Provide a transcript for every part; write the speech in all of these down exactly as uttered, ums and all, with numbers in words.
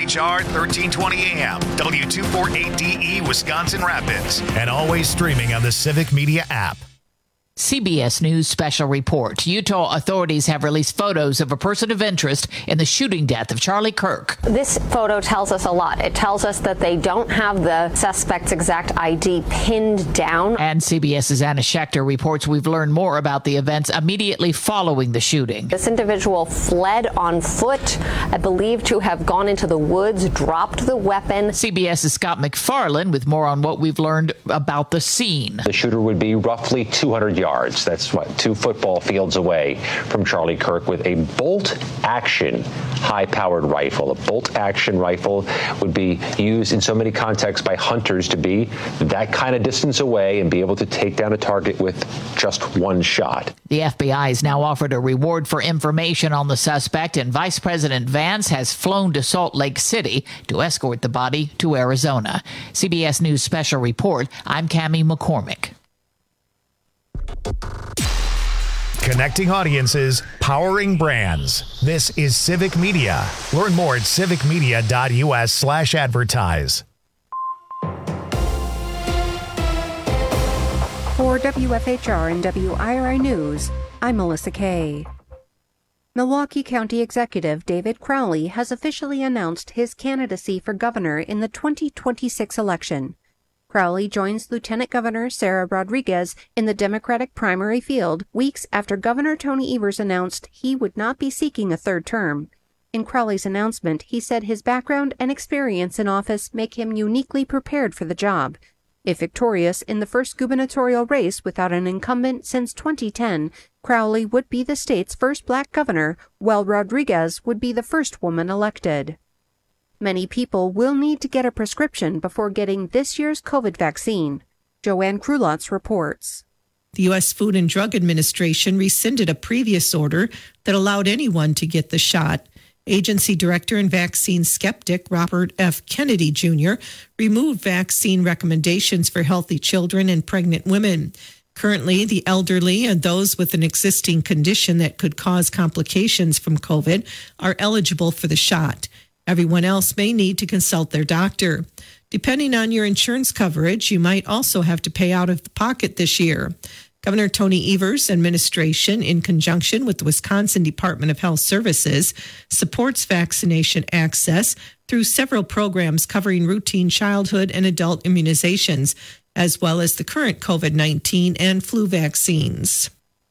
H R thirteen twenty A M, W two forty-eight D E, Wisconsin Rapids, and always streaming on the Civic Media app. C B S News special report. Utah authorities have released photos of a person of interest in the shooting death of Charlie Kirk. This photo tells us a lot. It tells us that they don't have the suspect's exact I D pinned down. And CBS's Anna Schechter reports we've learned more about the events immediately following the shooting. This individual fled on foot, I believe to have gone into the woods, dropped the weapon. CBS's Scott McFarland with more on what we've learned about the scene. The shooter would be roughly two hundred yards. That's what, two football fields away from Charlie Kirk with a bolt-action high-powered rifle. A bolt-action rifle would be used in so many contexts by hunters to be that kind of distance away and be able to take down a target with just one shot. The F B I has now offered a reward for information on the suspect, and Vice President Vance has flown to Salt Lake City to escort the body to Arizona. C B S News Special Report, I'm Cammie McCormick. Connecting audiences, powering brands. This is Civic Media. Learn more at civicmedia.us slash advertise. For W F H R and W I R I News, I'm Melissa Kay. Milwaukee County Executive David Crowley has officially announced his candidacy for governor in the twenty twenty-six election. Crowley joins Lieutenant Governor Sarah Rodriguez in the Democratic primary field weeks after Governor Tony Evers announced he would not be seeking a third term. In Crowley's announcement, he said his background and experience in office make him uniquely prepared for the job. If victorious in the first gubernatorial race without an incumbent since twenty ten, Crowley would be the state's first black governor, while Rodriguez would be the first woman elected. Many people will need to get a prescription before getting this year's COVID vaccine. Joanne Krulotz reports. The U S Food and Drug Administration rescinded a previous order that allowed anyone to get the shot. Agency Director and vaccine skeptic Robert F. Kennedy Junior removed vaccine recommendations for healthy children and pregnant women. Currently, the elderly and those with an existing condition that could cause complications from COVID are eligible for the shot. Everyone else may need to consult their doctor. Depending on your insurance coverage, you might also have to pay out of the pocket this year. Governor Tony Evers' administration, in conjunction with the Wisconsin Department of Health Services, supports vaccination access through several programs covering routine childhood and adult immunizations, as well as the current COVID nineteen and flu vaccines.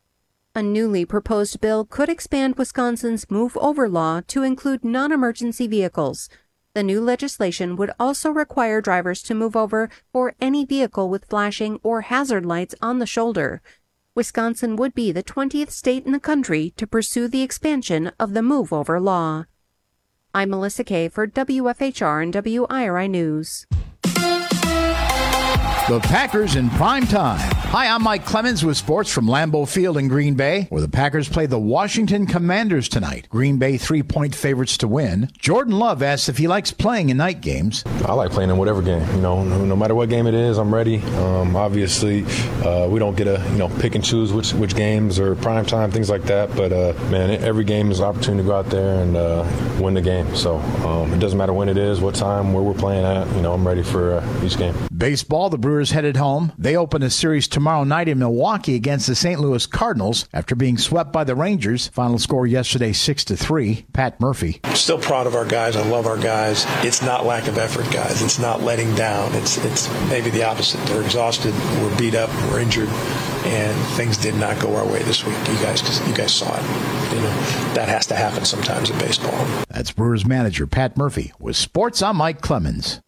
A newly proposed bill could expand Wisconsin's Move Over law to include non-emergency vehicles. The new legislation would also require drivers to move over for any vehicle with flashing or hazard lights on the shoulder. Wisconsin would be the twentieth state in the country to pursue the expansion of the Move Over law. I'm Melissa Kay for W F H R and W I R I News. The Packers in prime time. Hi, I'm Mike Clemens with sports from Lambeau Field in Green Bay, where the Packers play the Washington Commanders tonight. Green Bay three-point favorites to win. Jordan Love asks if he likes playing in night games. I like playing in whatever game. You know, no, no matter what game it is, I'm ready. Um, obviously, uh, we don't get to you know pick and choose which which games or prime time, things like that. But uh, man, every game is an opportunity to go out there and uh, win the game. So um, it doesn't matter when it is, what time, where we're playing at. You know, I'm ready for uh, each game. Baseball, the Brewers headed home. They open a series tomorrow night in Milwaukee against the Saint Louis Cardinals after being swept by the Rangers. Final score yesterday, six to three. Pat Murphy. Still proud of our guys. I love our guys. It's not lack of effort, guys. It's not letting down. It's it's maybe the opposite. They're exhausted. We're beat up. We're injured, and things did not go our way this week. You guys, you guys saw it. You know that has to happen sometimes in baseball. That's Brewers manager Pat Murphy with sports. I'm Mike Clemens.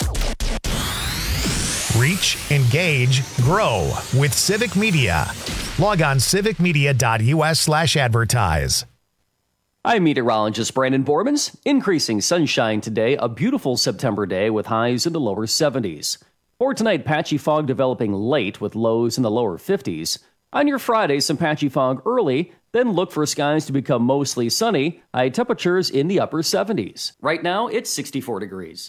Reach, engage, grow with Civic Media. Log on civicmedia.us slash advertise. I'm meteorologist Brandon Bormans. Increasing sunshine today, a beautiful September day with highs in the lower seventies. For tonight, patchy fog developing late with lows in the lower fifties. On your Friday, some patchy fog early, then look for skies to become mostly sunny, high temperatures in the upper seventies. Right now, it's sixty-four degrees.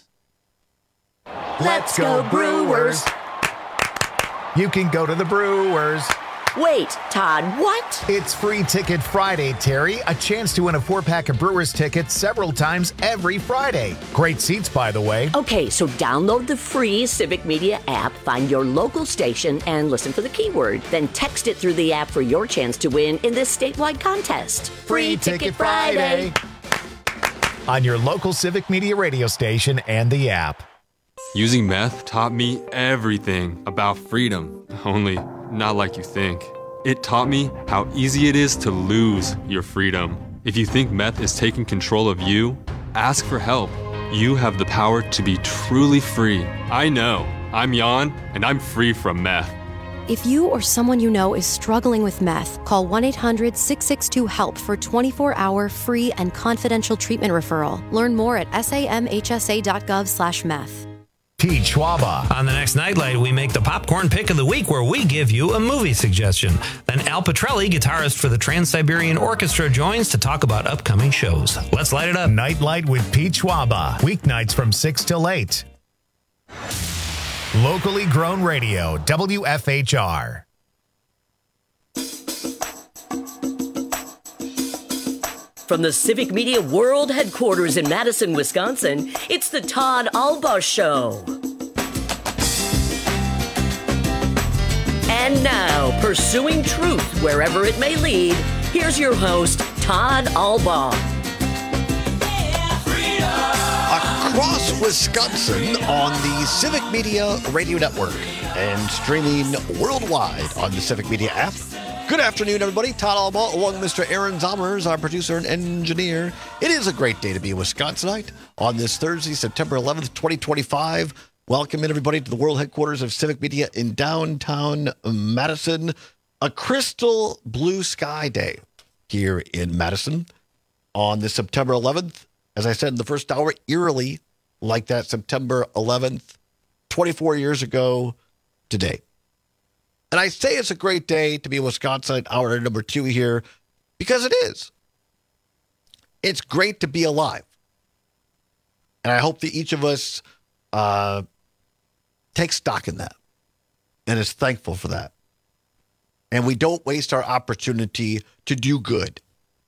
Let's go Brewers! You can go to the Brewers. Wait, Todd, what? It's Free Ticket Friday, Terry. A chance to win a four-pack of Brewers tickets several times every Friday. Great seats, by the way. Okay, so download the free Civic Media app, find your local station, and listen for the keyword. Then text it through the app for your chance to win in this statewide contest. Free, Free Ticket, Ticket Friday. Friday. On your local Civic Media radio station and the app. Using meth taught me everything about freedom, only not like you think. It taught me how easy it is to lose your freedom. If you think meth is taking control of you, ask for help. You have the power to be truly free. I know. I'm Jan, and I'm free from meth. If you or someone you know is struggling with meth, call one eight hundred six six two HELP for twenty-four hour free and confidential treatment referral. Learn more at samhsa.gov slash meth. Pete Schwaba. On the next Nightlight, we make the popcorn pick of the week where we give you a movie suggestion. Then Al Petrelli, guitarist for the Trans-Siberian Orchestra, joins to talk about upcoming shows. Let's light it up. Nightlight with Pete Schwaba. Weeknights from six till eight. Locally grown radio, W F H R. From the Civic Media World Headquarters in Madison, Wisconsin, it's the Todd Alba Show. And now, pursuing truth wherever it may lead, here's your host, Todd Alba. Across Wisconsin on the Civic Media Radio Network and streaming worldwide on the Civic Media app. Good afternoon, everybody. Todd Alba, along with Mister Aaron Zommers, our producer and engineer. It is a great day to be a Wisconsinite on this Thursday, September eleventh, twenty twenty-five. Welcome in, everybody, to the world headquarters of Civic Media in downtown Madison. A crystal blue sky day here in Madison on this September eleventh. As I said in the first hour, eerily like that September eleventh, twenty-four years ago today. And I say it's a great day to be a Wisconsinite, hour number two here, because it is. It's great to be alive. And I hope that each of us uh, takes stock in that and is thankful for that. And we don't waste our opportunity to do good,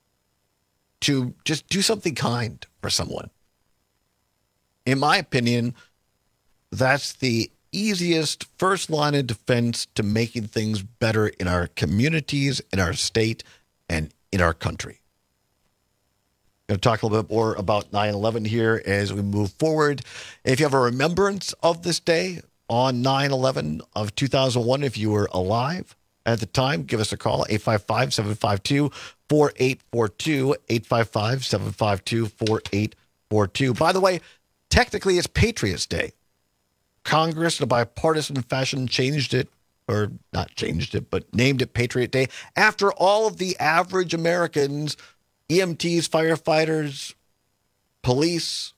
to just do something kind for someone. In my opinion, that's the easiest first line of defense to making things better in our communities, in our state, and in our country. I'm going to talk a little bit more about nine eleven here as we move forward. If you have a remembrance of this day on nine eleven of two thousand one, if you were alive at the time, give us a call, eight five five, seven five two, four eight four two, eight five five, seven five two, four eight four two. By the way, technically it's Patriots Day. Congress, in a bipartisan fashion, changed it, or not changed it, but named it Patriot Day, after all of the average Americans, E M Ts, firefighters, police,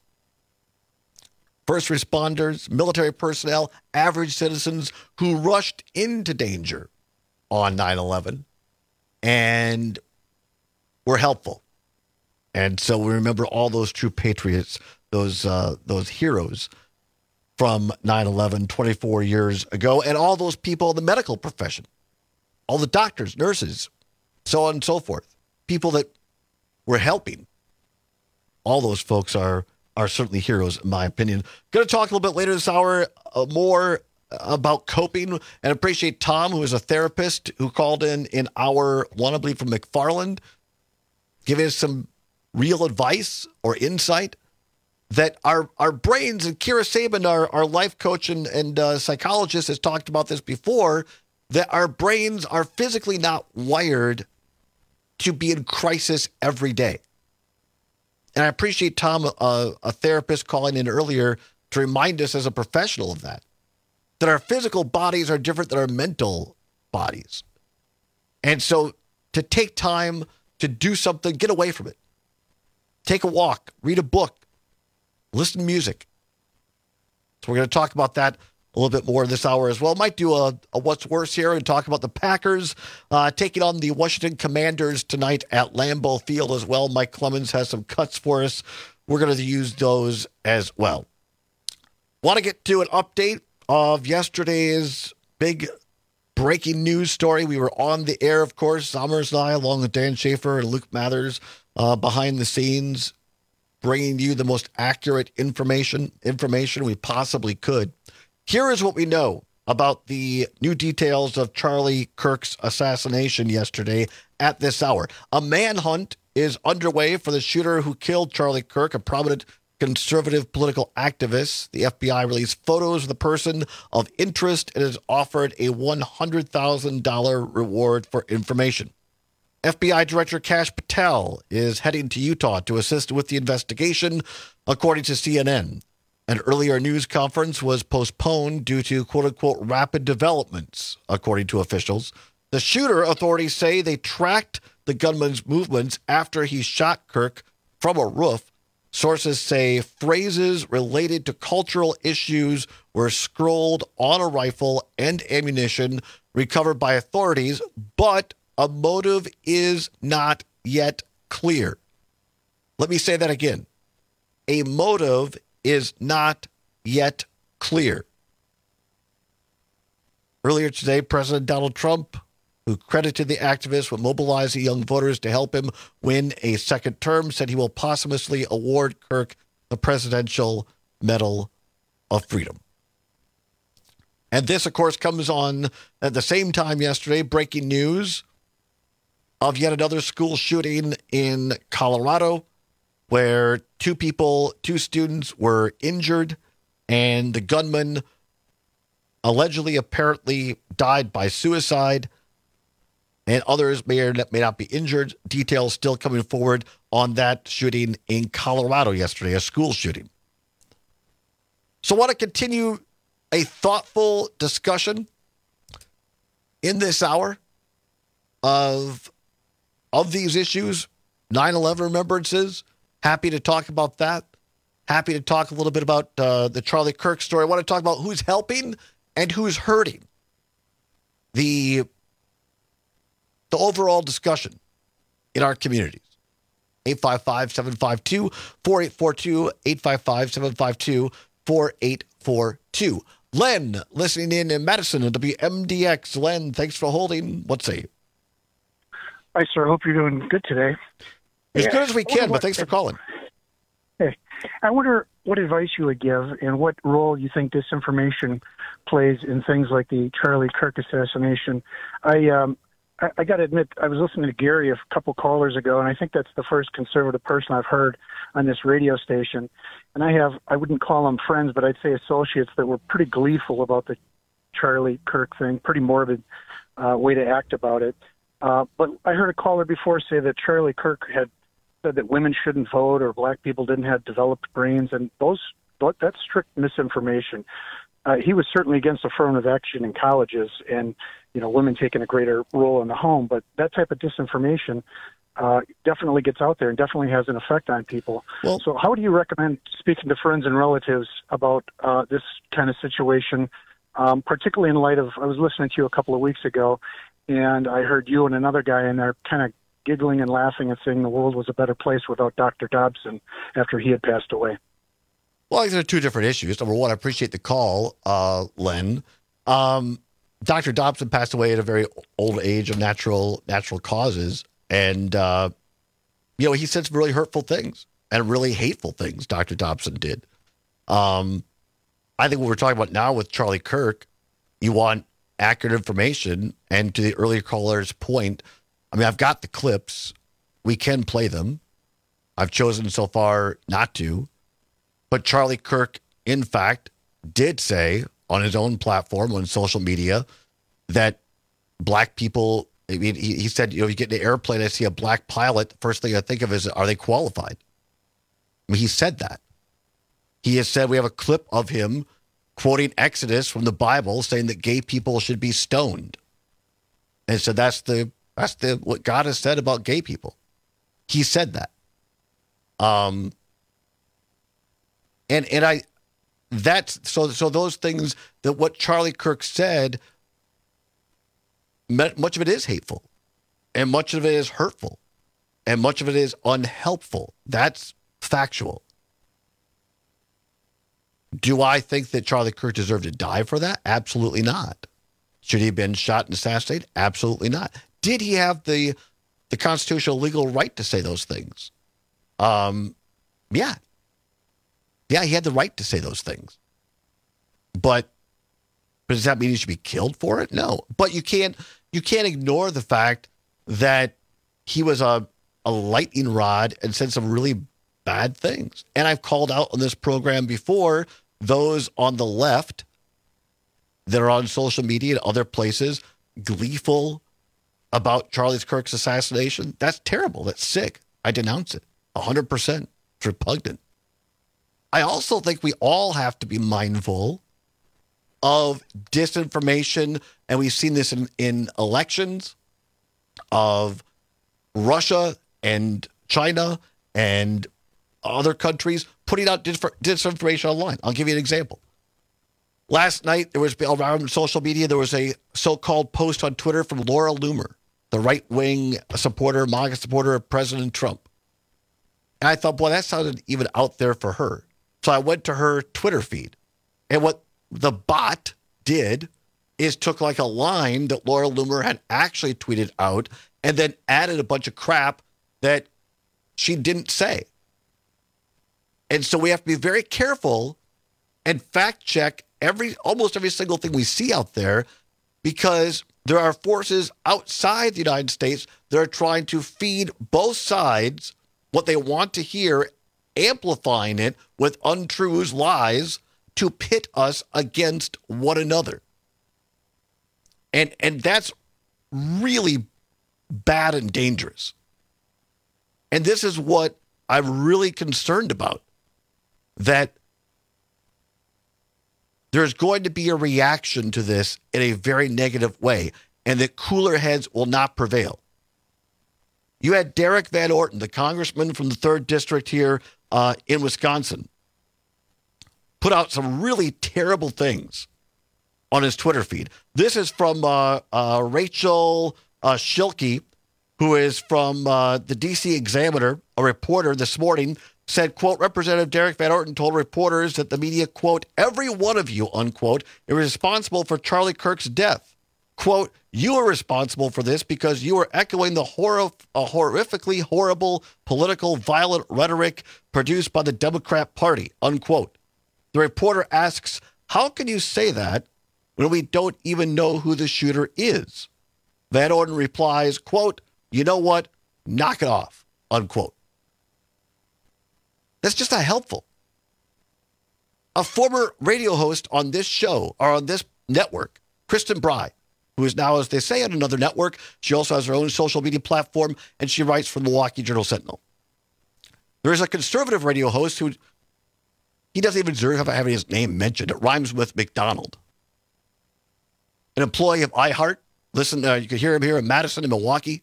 first responders, military personnel, average citizens who rushed into danger on nine eleven and were helpful. And so we remember all those true patriots, those uh, those heroes from nine eleven, twenty-four years ago, and all those people in the medical profession, all the doctors, nurses, so on and so forth, people that were helping. All those folks are are certainly heroes, in my opinion. Going to talk a little bit later this hour uh, more about coping, and appreciate Tom, who is a therapist, who called in in hour one, I believe, from McFarland, giving us some real advice or insight that our our brains, and Kira Sabin, our, our life coach and, and uh, psychologist, has talked about this before, that our brains are physically not wired to be in crisis every day. And I appreciate Tom, uh, a therapist, calling in earlier to remind us as a professional of that, that our physical bodies are different than our mental bodies. And so to take time to do something, get away from it. Take a walk, read a book, listen to music. So we're going to talk about that a little bit more this hour as well. Might do a, a what's worse here and talk about the Packers uh, taking on the Washington Commanders tonight at Lambeau Field as well. Mike Clemens has some cuts for us. We're going to use those as well. Want to get to an update of yesterday's big breaking news story. We were on the air, of course, Summers and I, along with Dan Schaefer and Luke Mathers, uh, behind the scenes, bringing you the most accurate information, information we possibly could. Here is what we know about the new details of Charlie Kirk's assassination yesterday at this hour. A manhunt is underway for the shooter who killed Charlie Kirk, a prominent conservative political activist. The F B I released photos of the person of interest and has offered a one hundred thousand dollars reward for information. F B I Director Kash Patel is heading to Utah to assist with the investigation, according to C N N. An earlier news conference was postponed due to quote-unquote rapid developments, according to officials. The shooter, authorities say they tracked the gunman's movements after he shot Kirk from a roof. Sources say phrases related to cultural issues were scrolled on a rifle and ammunition recovered by authorities, but a motive is not yet clear. Let me say that again. A motive is not yet clear. Earlier today, President Donald Trump, who credited the activist with mobilizing young voters to help him win a second term, said he will posthumously award Kirk the Presidential Medal of Freedom. And this, of course, comes on at the same time yesterday, breaking news of yet another school shooting in Colorado, where two people, two students were injured, and the gunman allegedly, apparently died by suicide, and others may or may not be injured. Details still coming forward on that shooting in Colorado yesterday, a school shooting. So I want to continue a thoughtful discussion in this hour of, of these issues, nine eleven remembrances. Happy to talk about that. Happy to talk a little bit about uh, the Charlie Kirk story. I want to talk about who's helping and who's hurting the, the overall discussion in our communities. eight five five, seven five two, four eight four two, eight five five, seven five two, four eight four two. Len, listening in in Madison on W M D X. Len, thanks for holding. What say you? Hi, sir. Hope you're doing good today. As yeah. good as we can, but thanks for calling. Hey, I wonder what advice you would give and what role you think disinformation plays in things like the Charlie Kirk assassination. I um, I, I got to admit, I was listening to Gary a couple callers ago, and I think that's the first conservative person I've heard on this radio station. And I have, I wouldn't call them friends, but I'd say associates that were pretty gleeful about the Charlie Kirk thing, pretty morbid uh, way to act about it. Uh, but I heard a caller before say that Charlie Kirk had said that women shouldn't vote or black people didn't have developed brains, and those that's strict misinformation. Uh, he was certainly against affirmative action in colleges and, you know, women taking a greater role in the home, but that type of disinformation uh, definitely gets out there and definitely has an effect on people. Well, so how do you recommend speaking to friends and relatives about uh, this kind of situation, um, particularly in light of, I was listening to you a couple of weeks ago, and I heard you and another guy in there kind of giggling and laughing and saying the world was a better place without Doctor Dobson after he had passed away. Well, these are two different issues. Number one, I appreciate the call, uh, Len. Um, Doctor Dobson passed away at a very old age of natural natural causes. And, uh, you know, he said some really hurtful things and really hateful things, Doctor Dobson did. Um, I think what we're talking about now with Charlie Kirk, you want accurate information. And to the earlier caller's point, I mean, I've got the clips. We can play them. I've chosen so far not to. But Charlie Kirk, in fact, did say on his own platform, on social media, that black people, I mean, he, he said, you know, you get in an airplane, I see a black pilot, the first thing I think of is, are they qualified? I mean, he said that. He has said, we have a clip of him quoting Exodus from the Bible saying that gay people should be stoned. And so that's the, that's the, what God has said about gay people. He said that. Um, and, and I, that's, so, so those things that what Charlie Kirk said, much of it is hateful and much of it is hurtful and much of it is unhelpful. That's factual. Do I think that Charlie Kirk deserved to die for that? Absolutely not. Should he have been shot and assassinated? Absolutely not. Did he have the the constitutional legal right to say those things? Um, yeah. Yeah, he had the right to say those things. But, but does that mean he should be killed for it? No. But you can't you can't ignore the fact that he was a, a lightning rod and said some really bad things. And I've called out on this program before those on the left that are on social media and other places gleeful about Charlie Kirk's assassination. That's terrible. That's sick. I denounce it one hundred percent. It's repugnant. I also think we all have to be mindful of disinformation, and we've seen this in, in elections, of Russia and China and other countries putting out dis- disinformation online. I'll give you an example. Last night, there was around social media, there was a so-called post on Twitter from Laura Loomer, the right-wing supporter, MAGA supporter of President Trump. And I thought, boy, that sounded even out there for her. So I went to her Twitter feed. And what the bot did is took like a line that Laura Loomer had actually tweeted out and then added a bunch of crap that she didn't say. And so we have to be very careful and fact check every almost every single thing we see out there, because there are forces outside the United States that are trying to feed both sides what they want to hear, amplifying it with untruths, lies, to pit us against one another. And and that's really bad and dangerous. And this is what I'm really concerned about, that there's going to be a reaction to this in a very negative way, and that cooler heads will not prevail. You had Derek Van Orton, the congressman from the third district here uh, in Wisconsin, put out some really terrible things on his Twitter feed. This is from uh, uh, Rachel uh, Schilke, who is from uh, the D C Examiner, a reporter this morning, said, quote, Representative Derek Van Orton told reporters that the media, quote, every one of you, unquote, is responsible for Charlie Kirk's death. Quote, you are responsible for this because you are echoing the horror, a horrifically horrible political violent rhetoric produced by the Democrat Party, unquote. The reporter asks, how can you say that when we don't even know who the shooter is? Van Orton replies, quote, you know what? Knock it off, unquote. That's just not helpful. A former radio host on this show, or on this network, Kristen Bry, who is now, as they say, on another network. She also has her own social media platform, and she writes for the Milwaukee Journal-Sentinel. There is a conservative radio host who, he doesn't even deserve having his name mentioned. It rhymes with McDonald. An employee of iHeart. Listen, uh, you can hear him here in Madison and Milwaukee.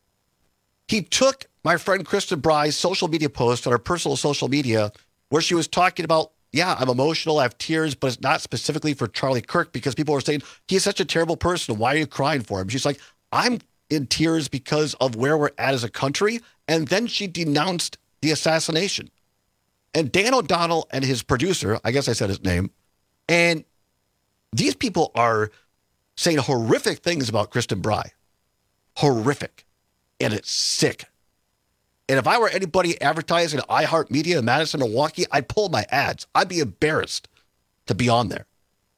He took my friend Kristen Bry's social media post on her personal social media where she was talking about, yeah, I'm emotional, I have tears, but it's not specifically for Charlie Kirk because people are saying, he's such a terrible person. Why are you crying for him? She's like, I'm in tears because of where we're at as a country. And then she denounced the assassination. And Dan O'Donnell and his producer, I guess I said his name, and these people are saying horrific things about Kristen Bry. Horrific. And it's sick. And if I were anybody advertising iHeartMedia in Madison, Milwaukee, I'd pull my ads. I'd be embarrassed to be on there.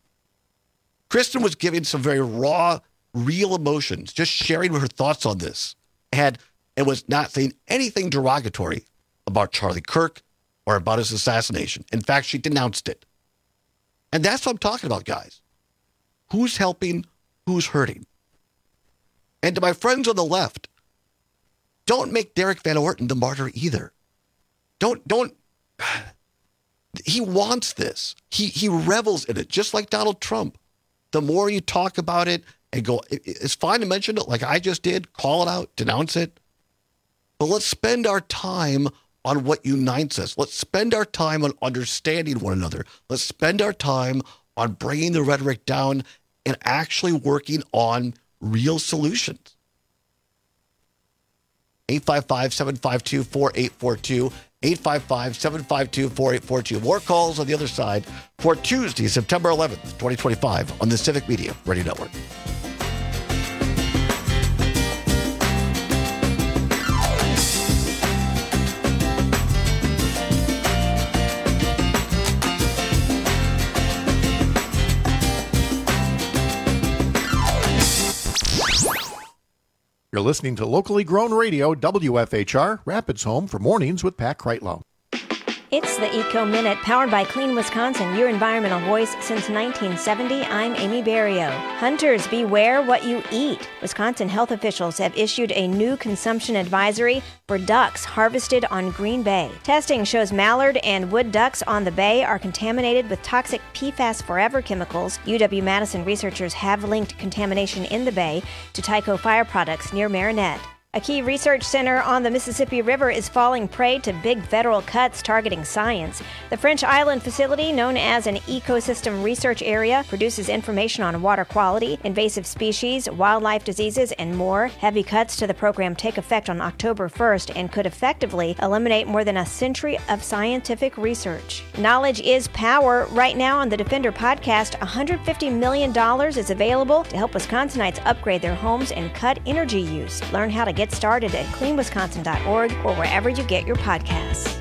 Kristen was giving some very raw, real emotions, just sharing her thoughts on this, and, and was not saying anything derogatory about Charlie Kirk or about his assassination. In fact, she denounced it. And that's what I'm talking about, guys. Who's helping? Who's hurting? And to my friends on the left, don't make Derek Van Orton the martyr either. Don't, don't, he wants this. He he revels in it, just like Donald Trump. The more you talk about it and go, it, it's fine to mention it like I just did, call it out, denounce it. But let's spend our time on what unites us. Let's spend our time on understanding one another. Let's spend our time on bringing the rhetoric down and actually working on real solutions. eight five five, seven five two, four eight four two, eight five five, seven five two, four eight four two. More calls on the other side for Tuesday, September eleventh, twenty twenty-five on the Civic Media Radio Network. You're listening to locally grown radio, W F H R, Rapids Home for Mornings with Pat Kreitlow. It's the Eco Minute, powered by Clean Wisconsin, your environmental voice since nineteen seventy. I'm Amy Barrio. Hunters, beware what you eat. Wisconsin health officials have issued a new consumption advisory for ducks harvested on Green Bay. Testing shows mallard and wood ducks on the bay are contaminated with toxic P FAS Forever chemicals. U W-Madison researchers have linked contamination in the bay to Tyco Fire products near Marinette. A key research center on the Mississippi River is falling prey to big federal cuts targeting science. The French Island facility, known as an ecosystem research area, produces information on water quality, invasive species, wildlife diseases, and more. Heavy cuts to the program take effect on October first and could effectively eliminate more than a century of scientific research. Knowledge is power. Right now on the Defender podcast, one hundred fifty million dollars is available to help Wisconsinites upgrade their homes and cut energy use. Learn how to get started at clean wisconsin dot org or wherever you get your podcasts.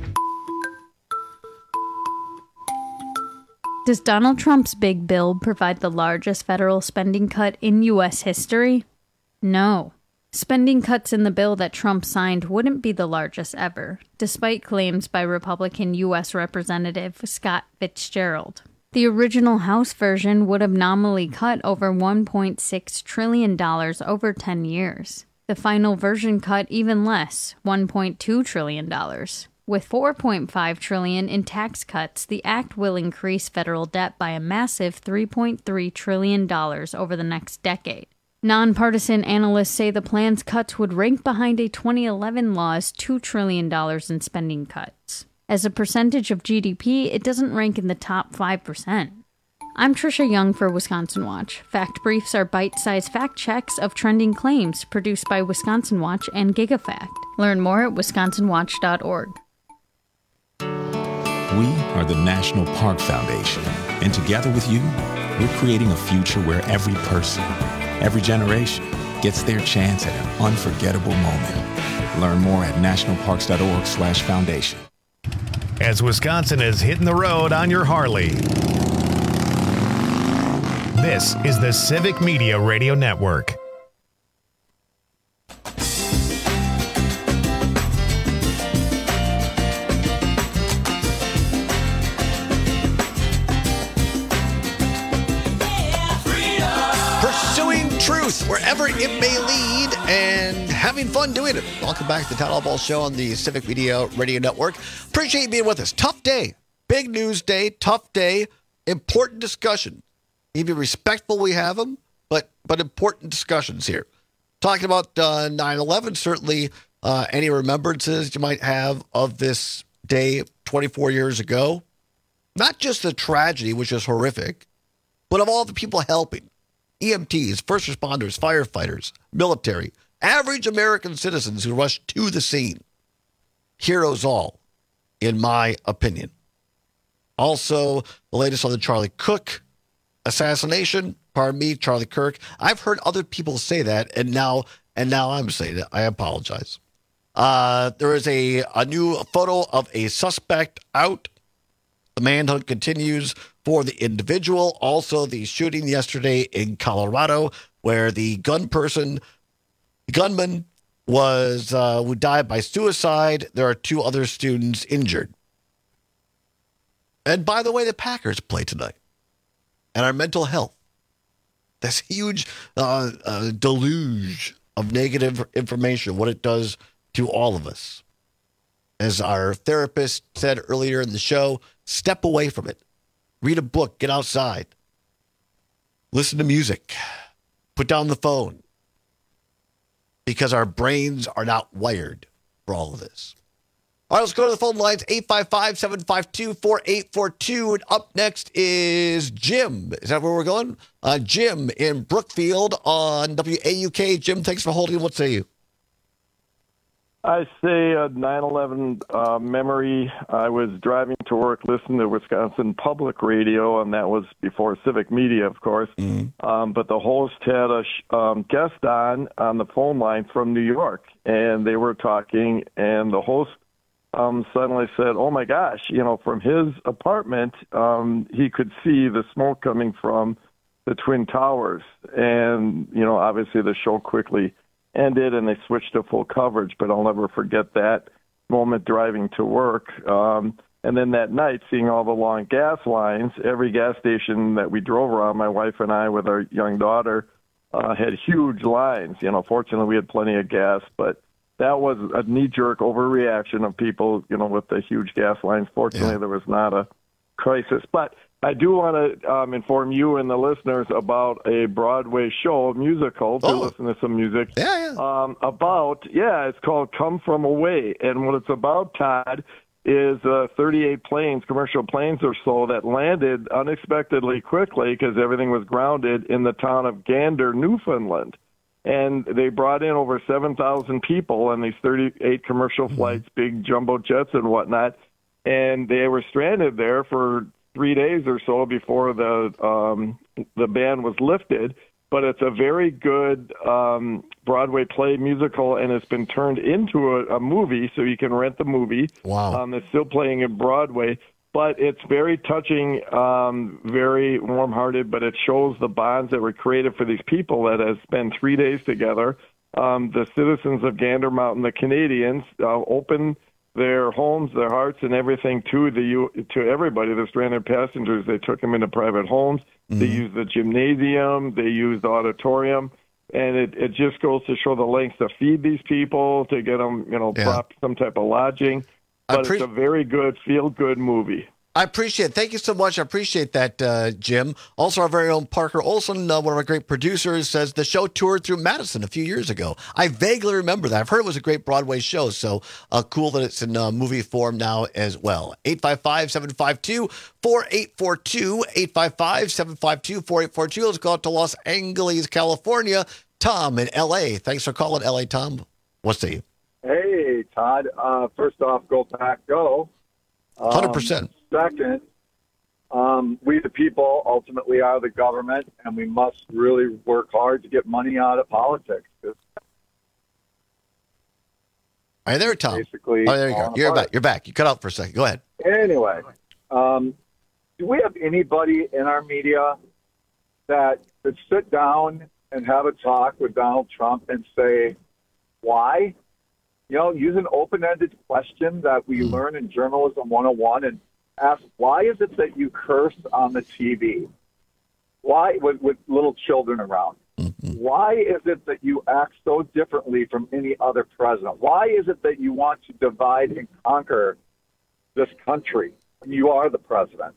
Does Donald Trump's big bill provide the largest federal spending cut in U S history? No. Spending cuts in the bill that Trump signed wouldn't be the largest ever, despite claims by Republican U S Representative Scott Fitzgerald. The original House version would have nominally cut over one point six trillion dollars over ten years. The final version cut even less, one point two trillion dollars. With four point five trillion dollars in tax cuts, the act will increase federal debt by a massive three point three trillion dollars over the next decade. Nonpartisan analysts say the plan's cuts would rank behind a twenty eleven law's two trillion dollars in spending cuts. As a percentage of G D P, it doesn't rank in the top five percent. I'm Trisha Young for Wisconsin Watch. Fact Briefs are bite-sized fact checks of trending claims produced by Wisconsin Watch and GigaFact. Learn more at wisconsin watch dot org. We are the National Park Foundation, and together with you, we're creating a future where every person, every generation, gets their chance at an unforgettable moment. Learn more at national parks dot org slash foundation. As Wisconsin is hitting the road on your Harley. This is the Civic Media Radio Network. Pursuing truth wherever it may lead and having fun doing it. Welcome back to the Town Hall Ball Show on the Civic Media Radio Network. Appreciate you being with us. Tough day. Big news day. Tough day. Important discussion. Need to be respectful we have them, but but important discussions here. Talking about uh, nine eleven, certainly uh, any remembrances you might have of this day twenty-four years ago. Not just the tragedy, which is horrific, but of all the people helping. E M Ts, first responders, firefighters, military, average American citizens who rushed to the scene. Heroes all, in my opinion. Also, the latest on the Charlie Cook assassination, pardon me, Charlie Kirk. I've heard other people say that, and now and now I'm saying it. I apologize. Uh, there is a, a new photo of a suspect out. The manhunt continues for the individual. Also, the shooting yesterday in Colorado, where the gun person, the gunman, was uh, who died by suicide. There are two other students injured. And by the way, the Packers play tonight. And our mental health, this huge uh, uh, deluge of negative information, what it does to all of us. As our therapist said earlier in the show, step away from it. Read a book, get outside. Listen to music. Put down the phone. Because our brains are not wired for all of this. All right, let's go to the phone lines, eight five five, seven five two, four eight four two. And up next is Jim. Is that where we're going? Uh, Jim in Brookfield on W A U K. Jim, thanks for holding. What say you? I say a nine eleven uh, memory. I was driving to work listening to Wisconsin Public Radio, and that was before Civic Media, of course. Mm-hmm. Um, but the host had a sh- um, guest on on the phone line from New York, and they were talking, and the host um, suddenly said, oh, my gosh, you know, from his apartment, um, he could see the smoke coming from the Twin Towers. And, you know, obviously the show quickly ended and they switched to full coverage. But I'll never forget that moment driving to work. Um, and then that night, seeing all the long gas lines, every gas station that we drove around, my wife and I with our young daughter, uh, had huge lines. You know, fortunately we had plenty of gas, but that was a knee-jerk overreaction of people, you know, with the huge gas lines. Fortunately, yeah. there was not a crisis. But I do want to um, inform you and the listeners about a Broadway show, a musical, to oh. listen to some music. Yeah, yeah. Um, about, yeah, it's called Come From Away. And what it's about, Todd, is uh, thirty-eight planes, commercial planes or so, that landed unexpectedly quickly because everything was grounded in the town of Gander, Newfoundland. And they brought in over seven thousand people on these thirty-eight commercial flights, big jumbo jets and whatnot. And they were stranded there for three days or so before the um, the ban was lifted. But it's a very good um, Broadway play musical, and it's been turned into a, a movie, so you can rent the movie. Wow. Um, it's still playing in Broadway. But it's very touching, um, very warm-hearted, but it shows the bonds that were created for these people that have spent three days together. Um, the citizens of Gander Mountain, the Canadians, uh, opened their homes, their hearts, and everything to the to everybody, the stranded passengers. They took them into private homes. Mm-hmm. They used the gymnasium. They used the auditorium. And it, it just goes to show the lengths to feed these people, to get them, you know, yeah. prop, some type of lodging. But pre- it's a very good, feel-good movie. I appreciate it. Thank you so much. I appreciate that, uh, Jim. Also, our very own Parker Olson, uh, one of our great producers, says the show toured through Madison a few years ago. I vaguely remember that. I've heard it was a great Broadway show, so uh, cool that it's in uh, movie form now as well. eight five five, seven five two, four eight four two, eight five five, seven five two, four eight four two. Let's go out to Los Angeles, California. Tom in L A. Thanks for calling, L A, Tom. What's the... Hey, Todd. Uh, first off, go Pack, go. Um, one hundred percent. Second, um, we the people ultimately are the government, and we must really work hard to get money out of politics. Are you there, Tom? Basically, oh, there you go. You're back. You're back. You cut out for a second. Go ahead. Anyway, um, do we have anybody in our media that could sit down and have a talk with Donald Trump and say, why? You know, use an open-ended question that we learn in Journalism one oh one and ask, why is it that you curse on the T V? Why, with, with little children around? Mm-hmm. Why is it that you act so differently from any other president? Why is it that you want to divide and conquer this country when you are the president?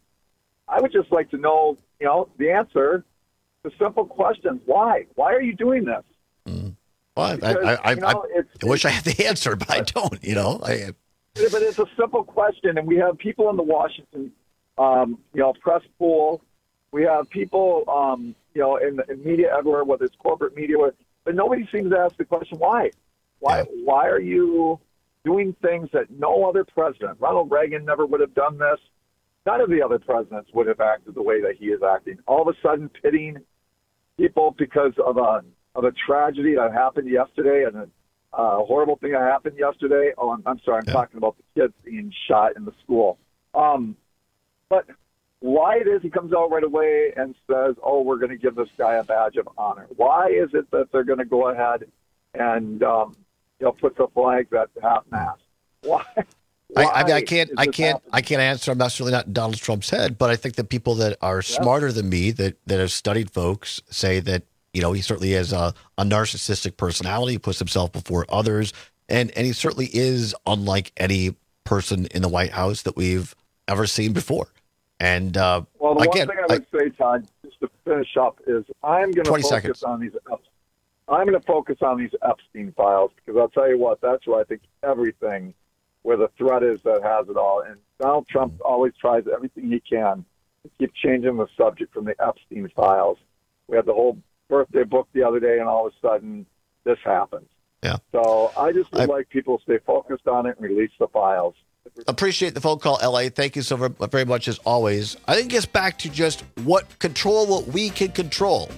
I would just like to know, you know, the answer to simple questions. Why? Why are you doing this? Mm. Well, because, I, I, I, you know, I, I wish I had the answer, but I don't, you know. I, but it's a simple question, and we have people in the Washington, um, you know, press pool. We have people, um, you know, in, in media everywhere, whether it's corporate media, but nobody seems to ask the question, why? Why, yeah. why are you doing things that no other president, Ronald Reagan never would have done this. None of the other presidents would have acted the way that he is acting. All of a sudden pitting people because of a of a tragedy that happened yesterday and a uh, horrible thing that happened yesterday. Oh, I'm, I'm sorry. I'm yeah. talking about the kids being shot in the school. Um, but why it is he comes out right away and says, oh, we're going to give this guy a badge of honor. Why is it that they're going to go ahead and, um, you know, put the flags at half-mast? Why? I, I mean, I can't, I can't, happening? I can't answer. I'm necessarily not in Donald Trump's head, but I think that people that are yeah. smarter than me, that, that have studied folks, say that, you know, he certainly has a, a narcissistic personality. He puts himself before others, and and he certainly is unlike any person in the White House that we've ever seen before. And uh, well, the again, one thing I would I, say, Todd, just to finish up, is I'm going to focus seconds. on these. I'm going to focus on these Epstein files because I'll tell you what, that's where I think everything, where the threat is that has it all. And Donald Trump mm-hmm. always tries everything he can to keep changing the subject from the Epstein files. We had the whole birthday book the other day, and all of a sudden this happens. Yeah. So I just would I, like people to stay focused on it and release the files. Appreciate the phone call, L A. Thank you so very much as always. I think it gets back to just what control what we can control.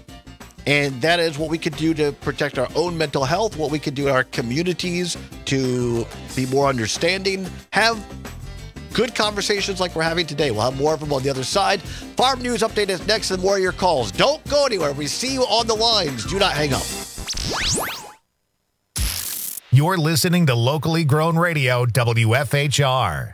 And that is what we can do to protect our own mental health, what we can do in our communities to be more understanding, have good conversations like we're having today. We'll have more of them on the other side. Farm News Update is next and more of your calls. Don't go anywhere. We see you on the lines. Do not hang up. You're listening to locally grown radio W F H R.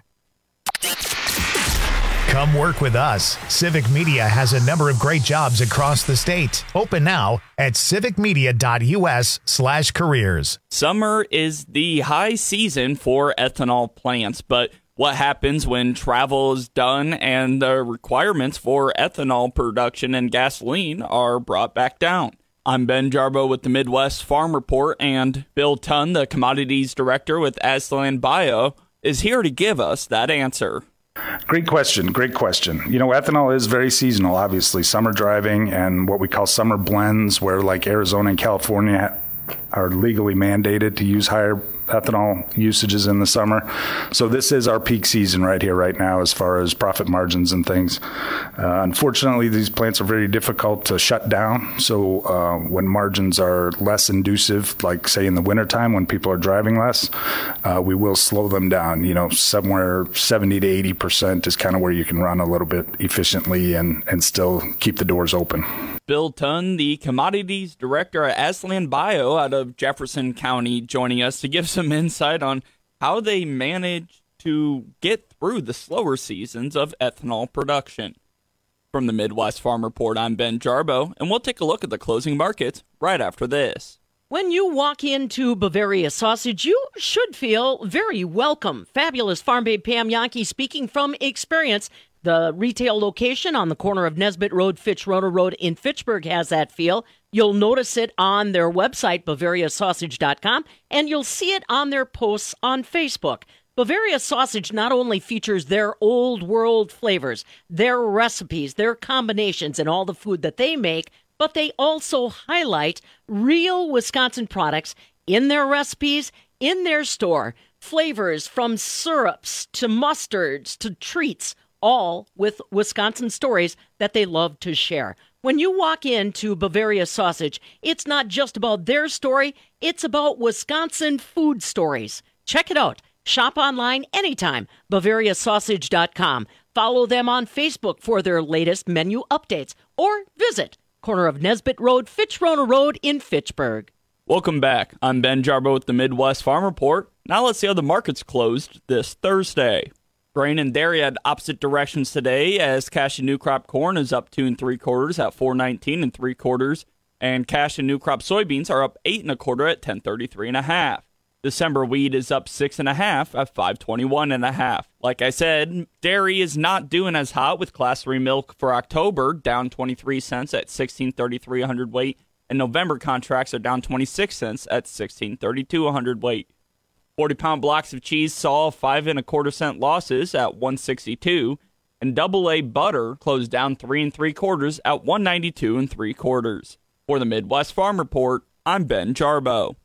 Come work with us. Civic Media has a number of great jobs across the state. Open now at civicmedia.us slash careers. Summer is the high season for ethanol plants, but what happens when travel is done and the requirements for ethanol production and gasoline are brought back down? I'm Ben Jarbo with the Midwest Farm Report, and Bill Tunn, the Commodities Director with Aztlan Bio, is here to give us that answer. Great question. Great question. You know, ethanol is very seasonal, obviously. Summer driving and what we call summer blends, where like Arizona and California are legally mandated to use higher ethanol usages in the summer. So this is our peak season right here, right now, as far as profit margins and things. Uh, unfortunately, these plants are very difficult to shut down. So uh, when margins are less inducive, like say in the wintertime when people are driving less, uh, we will slow them down. You know, somewhere seventy to eighty percent is kind of where you can run a little bit efficiently and, and still keep the doors open. Bill Tunn, the Commodities Director at Aztlan Bio out of Jefferson County, joining us to give some insight on how they manage to get through the slower seasons of ethanol production. From the Midwest Farm Report, I'm Ben Jarbo, and we'll take a look at the closing markets right after this. When you walk into Bavaria Sausage, you should feel very welcome. Fabulous farm babe Pam Yankee speaking from experience. The retail location on the corner of Nesbitt Road, Fitzroy Road in Fitchburg has that feel. You'll notice it on their website, Bavaria Sausage dot com, and you'll see it on their posts on Facebook. Bavaria Sausage not only features their old world flavors, their recipes, their combinations, and all the food that they make, but they also highlight real Wisconsin products in their recipes, in their store. Flavors from syrups to mustards to treats, all with Wisconsin stories that they love to share. When you walk into Bavaria Sausage, it's not just about their story, it's about Wisconsin food stories. Check it out. Shop online anytime, Bavaria Sausage dot com. Follow them on Facebook for their latest menu updates, or visit corner of Nesbitt Road, Fitzroy Road in Fitchburg. Welcome back. I'm Ben Jarbo with the Midwest Farm Report. Now let's see how the markets closed this Thursday. Grain and dairy had opposite directions today, as cash and new crop corn is up two and three quarters at four nineteen and three quarters, and cash and new crop soybeans are up eight and a quarter at ten thirty-three and a half. December wheat is up six and a half at five twenty-one and a half. Like I said, dairy is not doing as hot, with Class three milk for October down twenty-three cents at sixteen thirty-three a hundredweight, and November contracts are down twenty-six cents at sixteen thirty-two a hundredweight. forty-pound blocks of cheese saw five and a quarter cent losses at one sixty-two, and double A butter closed down three and three quarters at one ninety-two and three quarters. For the Midwest Farm Report, I'm Ben Jarbo.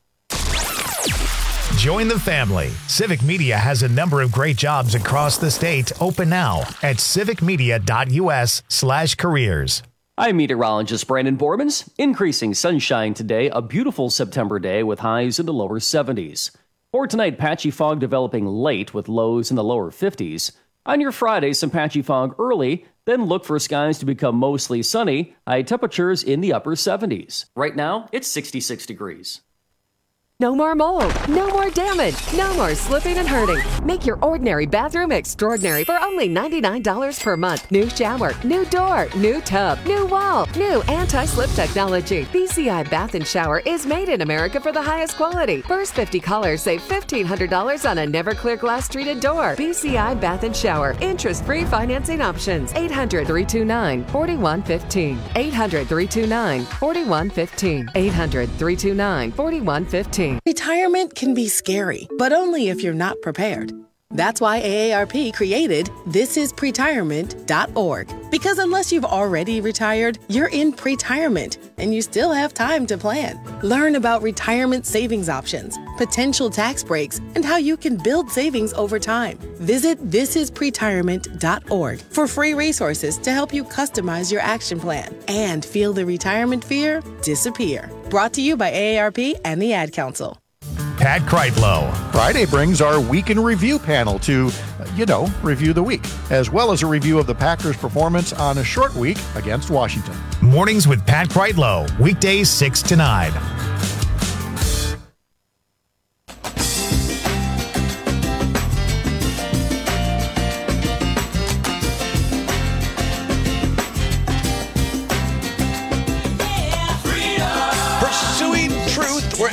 Join the family. Civic Media has a number of great jobs across the state. Open now at civicmedia.us slash careers. I'm meteorologist Brandon Bormans. Increasing sunshine today, a beautiful September day with highs in the lower seventies. For tonight, patchy fog developing late with lows in the lower fifties. On your Friday, some patchy fog early, then look for skies to become mostly sunny, high temperatures in the upper seventies. Right now, it's sixty-six degrees. No more mold, no more damage, no more slipping and hurting. Make your ordinary bathroom extraordinary for only ninety-nine dollars per month. New shower, new door, new tub, new wall, new anti-slip technology. B C I Bath and Shower is made in America for the highest quality. First fifty callers save fifteen hundred dollars on a never clear glass treated door. B C I Bath and Shower. Interest-free financing options. eight hundred, three two nine, four one one five. eight hundred, three two nine, four one one five. eight hundred, three two nine, four one one five. Retirement can be scary, but only if you're not prepared. That's why A A R P created this is pretirement dot org. Because unless you've already retired, you're in pretirement, and you still have time to plan. Learn about retirement savings options, potential tax breaks, and how you can build savings over time. Visit this is pretirement dot org for free resources to help you customize your action plan and feel the retirement fear disappear. Brought to you by A A R P and the Ad Council. Pat Kreitlow. Friday brings our Week in Review panel to, you know, review the week, as well as a review of the Packers' performance on a short week against Washington. Mornings with Pat Kreitlow, weekdays six to nine.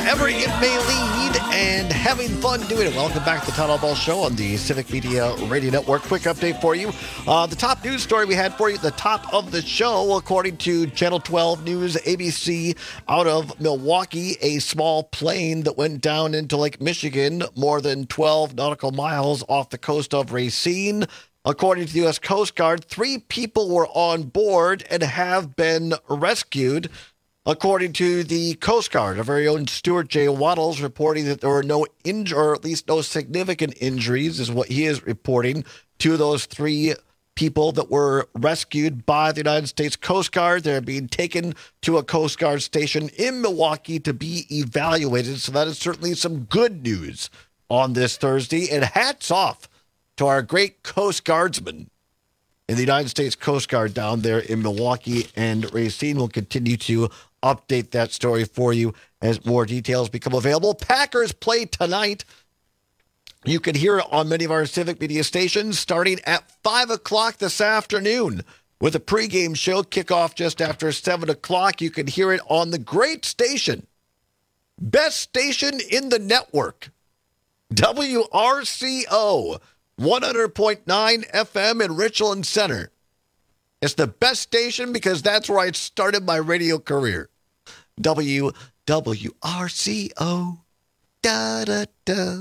wherever it may lead, and having fun doing it. Welcome back to the Todd Ball Show on the Civic Media Radio Network. Quick update for you. Uh, the top news story we had for you at the top of the show, according to Channel twelve News, A B C, out of Milwaukee, a small plane that went down into Lake Michigan, more than twelve nautical miles off the coast of Racine. According to the U S Coast Guard, three people were on board and have been rescued. According to the Coast Guard, our very own Stuart J. Waddles reporting that there were no inj- or at least no significant injuries, is what he is reporting to those three people that were rescued by the United States Coast Guard. They're being taken to a Coast Guard station in Milwaukee to be evaluated. So that is certainly some good news on this Thursday. And hats off to our great Coast Guardsmen in the United States Coast Guard down there in Milwaukee and Racine. Will continue to update that story for you as more details become available. Packers play tonight. You can hear it on many of our Civic Media stations starting at five o'clock this afternoon with a pregame show kickoff just after seven o'clock. You can hear it on the great station, best station in the network, W R C O, one hundred point nine F M in Richland Center. It's the best station because that's where I started my radio career. W W R C O. Da, da, da.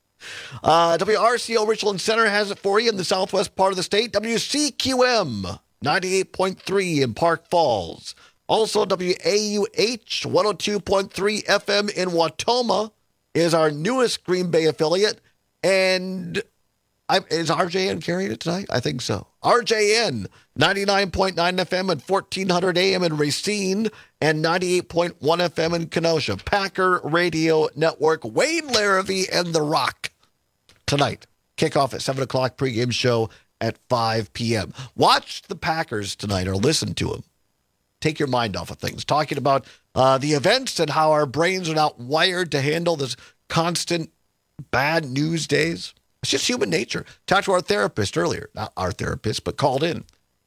Uh, W R C O Richland Center has it for you in the southwest part of the state. W C Q M ninety-eight point three in Park Falls. Also, W A U H one oh two point three F M in Wautoma is our newest Green Bay affiliate. And I, is R J N carrying it tonight? I think so. R J N, ninety-nine point nine F M and fourteen hundred A M in Racine, and ninety-eight point one F M in Kenosha. Packer Radio Network, Wayne Larrivee and The Rock tonight. Kickoff at seven o'clock, pregame show at five p.m. Watch the Packers tonight or listen to them. Take your mind off of things. Talking about uh, the events and how our brains are not wired to handle this constant bad news days. It's just human nature. Talked to our therapist earlier, not our therapist, but called in,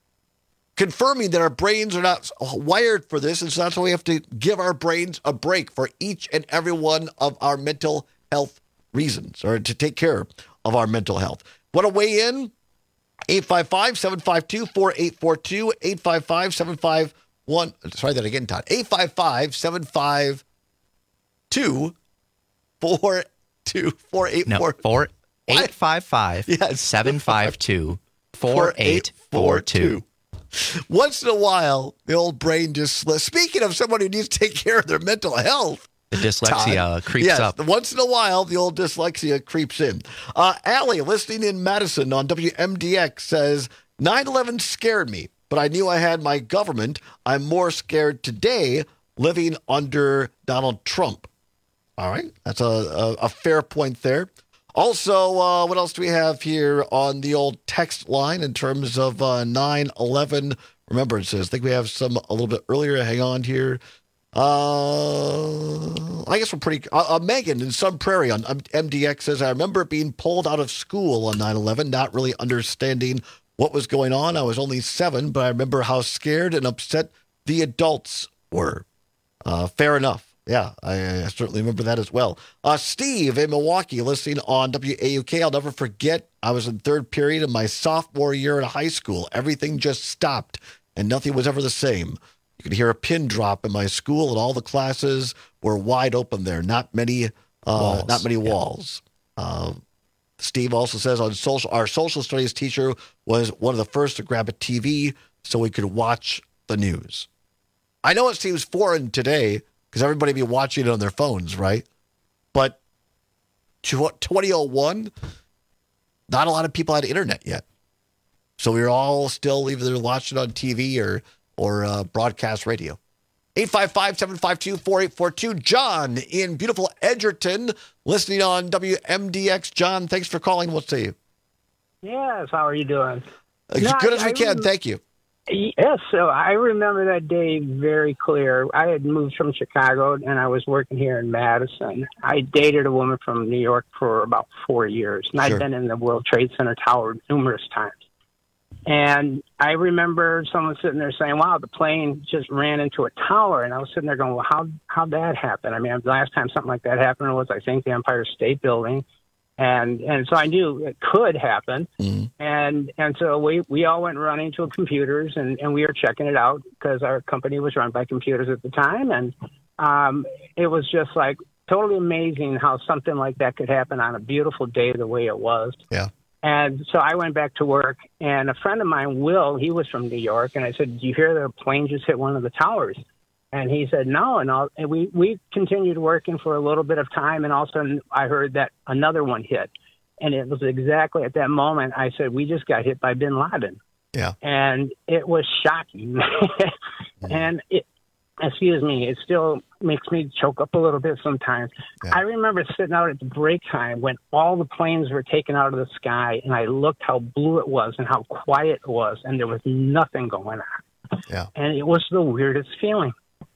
confirming that our brains are not wired for this, and so that's why we have to give our brains a break for each and every one of our mental health reasons, or to take care of our mental health. Want to weigh in? eight five five, seven five two, four eight four two, eight five five, seven five one. Try that again, Todd. eight five five, seven five two, four two, four eight four. No, four. eight five five, seven five two, four eight four two. Once in a while, the old brain just slips. Speaking of someone who needs to take care of their mental health, the dyslexia Todd, creeps yes, up. Once in a while, the old dyslexia creeps in. Uh, Allie, listening in Madison on W M D X, says, nine eleven scared me, but I knew I had my government. I'm more scared today living under Donald Trump. All right, that's a, a, a fair point there. Also, uh, what else do we have here on the old text line in terms of uh, nine eleven remembrances? I think we have some a little bit earlier. Hang on here. Uh, I guess we're pretty... Uh, uh, Megan in Sun Prairie on M D X says, I remember being pulled out of school on nine eleven, not really understanding what was going on. I was only seven, but I remember how scared and upset the adults were. Uh, fair enough. Yeah, I, I certainly remember that as well. Uh, Steve in Milwaukee, listening on W A U K. I'll never forget, I was in third period of my sophomore year in high school. Everything just stopped, and nothing was ever the same. You could hear a pin drop in my school, and all the classes were wide open there. Not many, uh, walls. not many walls. Yeah. Uh, Steve also says on social, our social studies teacher was one of the first to grab a T V so we could watch the news. I know it seems foreign today, because everybody be watching it on their phones, right? But twenty oh one, not a lot of people had internet yet. So we were all still either watching on T V or or uh, broadcast radio. eight five five, seven five two, four eight four two. John in beautiful Edgerton, listening on W M D X. John, thanks for calling. We'll see you. Yes, how are you doing? As no, good as we I, can. I rem- Thank you. Yes, so I remember that day very clear. I had moved from Chicago, and I was working here in Madison. I dated a woman from New York for about four years, and sure. I'd been in the World Trade Center tower numerous times. And I remember someone sitting there saying, wow, the plane just ran into a tower. And I was sitting there going, well, how, how'd that happen? I mean, the last time something like that happened was, I think, the Empire State Building. And and so I knew it could happen. Mm. And and so we, we all went running to computers, and, and we were checking it out because our company was run by computers at the time. And um, it was just like totally amazing how something like that could happen on a beautiful day the way it was. Yeah. And so I went back to work, and a friend of mine, Will, he was from New York, and I said, did you hear the plane just hit one of the towers? And he said, no. And, all, and we, we continued working for a little bit of time, and all of a sudden I heard that another one hit. And it was exactly at that moment I said, we just got hit by bin Laden. Yeah. And it was shocking. mm-hmm. And it, excuse me, it still makes me choke up a little bit sometimes. Yeah. I remember sitting out at the break time when all the planes were taken out of the sky, and I looked how blue it was and how quiet it was, and there was nothing going on. Yeah. And it was the weirdest feeling.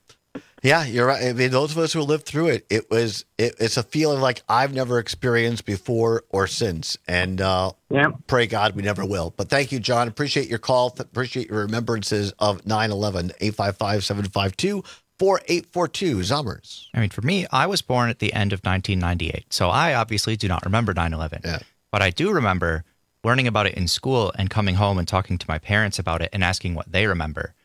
Yeah, you're right. I mean, those of us who lived through it, it was it, it's a feeling like I've never experienced before or since. And uh, yeah. pray God we never will. But thank you, John. Appreciate your call. Appreciate your remembrances of nine eleven. eight five five, seven five two, four eight four two. Zommers. I mean, for me, I was born at the end of nineteen ninety-eight. So I obviously do not remember nine eleven. Yeah. But I do remember learning about it in school and coming home and talking to my parents about it and asking what they remember.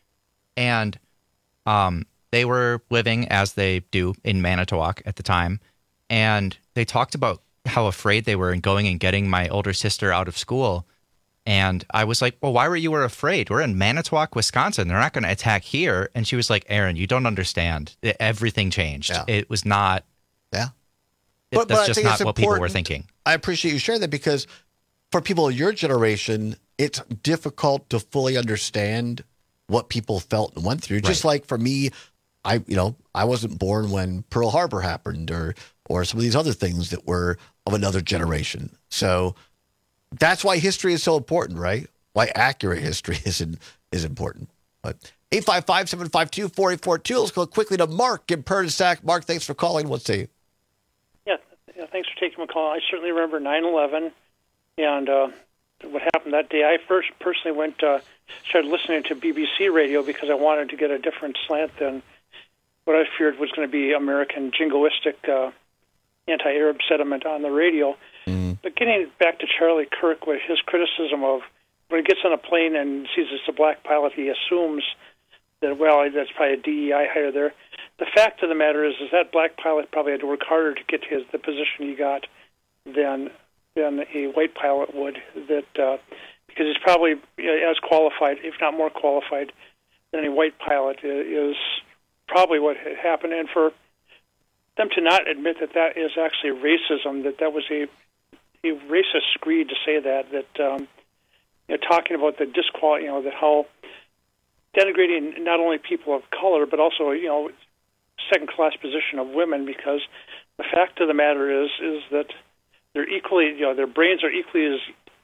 And um. They were living, as they do, in Manitowoc at the time, and they talked about how afraid they were in going and getting my older sister out of school. And I was like, well, why were you afraid? We're in Manitowoc, Wisconsin. They're not going to attack here. And she was like, Aaron, you don't understand. It, everything changed. Yeah. It was not. Yeah. It, But, that's but just I think not it's what people were important. thinking. I appreciate you sharing that, because for people of your generation, it's difficult to fully understand what people felt and went through. Right. Just like for me, I, you know, I wasn't born when Pearl Harbor happened, or or some of these other things that were of another generation. So that's why history is so important, right? Why accurate history is in, is important. But eight five five, seven five two, four eight four two. Let's go quickly to Mark in Pernisac. Mark, thanks for calling. What's say? Yeah, yeah, thanks for taking my call. I certainly remember nine eleven and uh, what happened that day. I first personally went, uh, started listening to B B C radio because I wanted to get a different slant than what I feared was going to be American jingoistic uh, anti-Arab sentiment on the radio. Mm. But getting back to Charlie Kirk, with his criticism of when he gets on a plane and sees it's a black pilot, he assumes that, well, that's probably a D E I hire there. The fact of the matter is, is that black pilot probably had to work harder to get to his, the position he got than than a white pilot would. That uh, because he's probably as qualified, if not more qualified, than a white pilot is. Probably what had happened, and for them to not admit that that is actually racism, that that was a a racist screed to say that, that um, you know, talking about the disqual, you know, that how denigrating not only people of color but also, you know, second class position of women, because the fact of the matter is is that they're equally, you know, their brains are equally as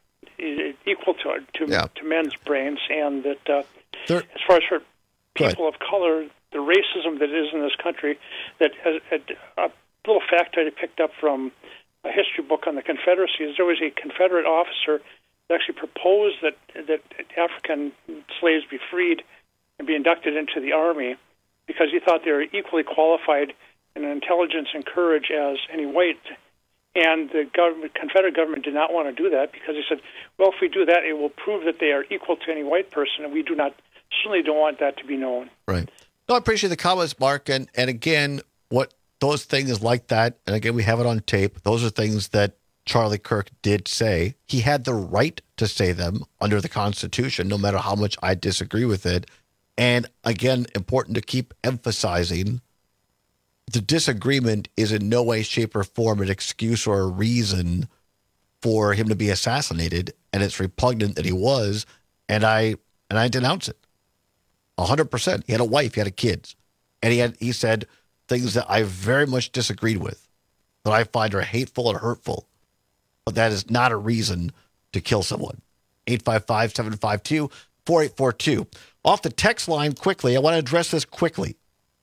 equal to to, yeah. to men's brains, and that uh, as far as for people of color, the racism that is in this country, that has, a little fact I picked up from a history book on the Confederacy is there was a Confederate officer that actually proposed that that African slaves be freed and be inducted into the Army because he thought they were equally qualified in intelligence and courage as any white. And the government, Confederate government did not want to do that because they said, well, if we do that, it will prove that they are equal to any white person, and we do not certainly don't want that to be known. Right. No, I appreciate the comments, Mark. And, and again, what those things like that, and again, we have it on tape, those are things that Charlie Kirk did say. He had the right to say them under the Constitution, no matter how much I disagree with it. And again, important to keep emphasizing, the disagreement is in no way, shape, or form an excuse or a reason for him to be assassinated. And it's repugnant that he was, and I and I denounce it. A hundred percent. He had a wife, he had a kids, and he had he said things that I very much disagreed with, that I find are hateful and hurtful. But that is not a reason to kill someone. eight five five, seven five two, four eight four two. Off the text line quickly, I want to address this quickly.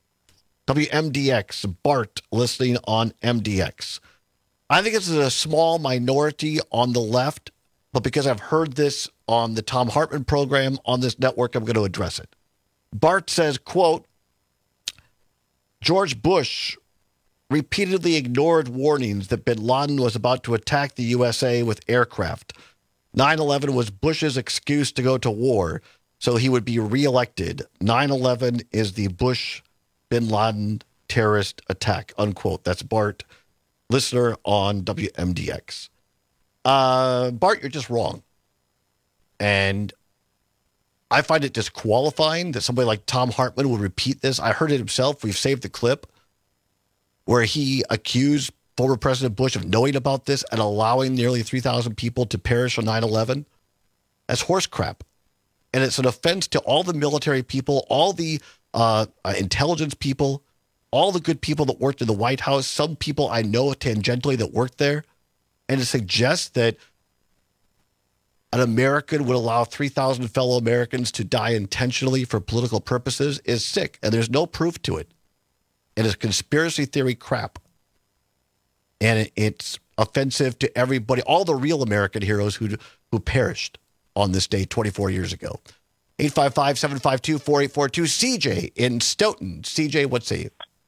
W M D X, Bart listening on M D X. I think this is a small minority on the left but because I've heard this on the Thom Hartmann program on this network, I'm going to address it. Bart says, quote, George Bush repeatedly ignored warnings that bin Laden was about to attack the U S A with aircraft. nine eleven was Bush's excuse to go to war, so he would be reelected. nine eleven is the Bush bin Laden terrorist attack, unquote. That's Bart, listener on W M D X. Uh, Bart, you're just wrong. And I find it disqualifying that somebody like Thom Hartmann would repeat this. I heard it himself. We've saved the clip where he accused former President Bush of knowing about this and allowing nearly three thousand people to perish on nine eleven. That's horse crap. And it's an offense to all the military people, all the uh, uh, intelligence people, all the good people that worked in the White House, some people I know tangentially that worked there. And to suggest that an American would allow three thousand fellow Americans to die intentionally for political purposes is sick. And there's no proof to it. It is conspiracy theory crap. And it's offensive to everybody, all the real American heroes who who perished on this day twenty-four years ago. eight five five, seven five two, four eight four two. C J in Stoughton. C J, what say you?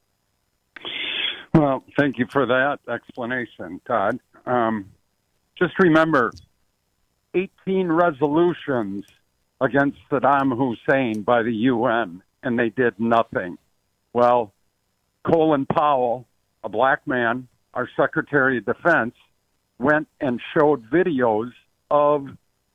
Well, thank you for that explanation, Todd. Um, just remember, eighteen resolutions against Saddam Hussein by the U N, and they did nothing. Well, Colin Powell, a black man, our Secretary of Defense, went and showed videos of,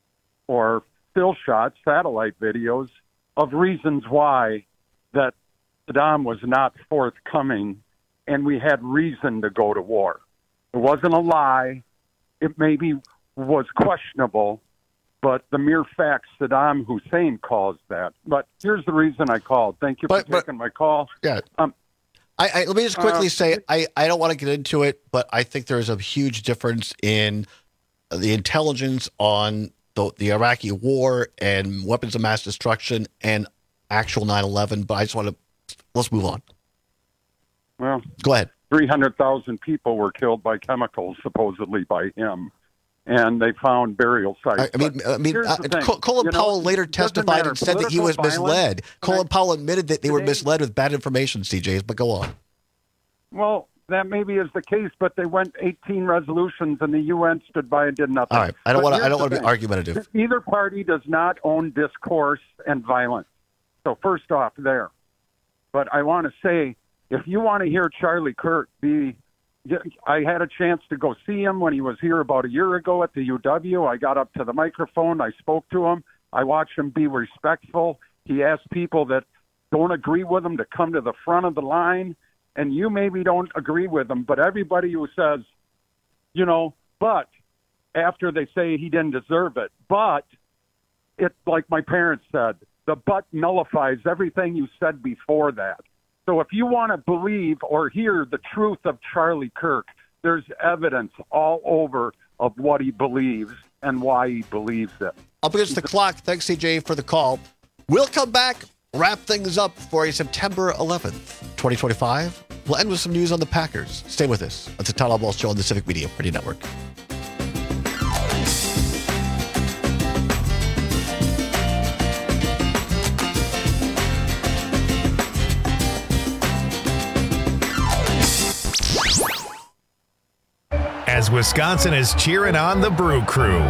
or still shots, satellite videos, of reasons why that Saddam was not forthcoming, and we had reason to go to war. It wasn't a lie. It maybe was questionable, but the mere fact Saddam Hussein caused that. But here's the reason I called. Thank you for but, taking but, my call. Yeah. Um, I, I, let me just quickly uh, say, I, I don't want to get into it, but I think there's a huge difference in the intelligence on the, the Iraqi war and weapons of mass destruction and actual nine eleven, but I just want to, let's move on. Well, go ahead. three hundred thousand people were killed by chemicals, supposedly by him, and they found burial sites. I, I mean, I mean uh, Colin you Powell know, later testified and said that he was misled. Colin Powell admitted that they today, were misled with bad information, C J, but go on. Well, that maybe is the case, but they went eighteen resolutions, and the U N stood by and did nothing. All right, I don't want to. I don't want to be argumentative. Either party does not own discourse and violence. So first off, there. But I want to say, if you want to hear Charlie Kirk be, I had a chance to go see him when he was here about a year ago at the U W. I got up to the microphone. I spoke to him. I watched him be respectful. He asked people that don't agree with him to come to the front of the line. And you maybe don't agree with him, but everybody who says, you know, but after they say he didn't deserve it, but it's like my parents said, the but nullifies everything you said before that. So if you want to believe or hear the truth of Charlie Kirk, there's evidence all over of what he believes and why he believes it. Up against the clock. Thanks, C J, for the call. We'll come back, wrap things up for a September eleventh, twenty twenty-five. We'll end with some news on the Packers. Stay with us. It's the Todd Albaugh Show on the Civic Media Radio Network. As Wisconsin is cheering on the Brew Crew.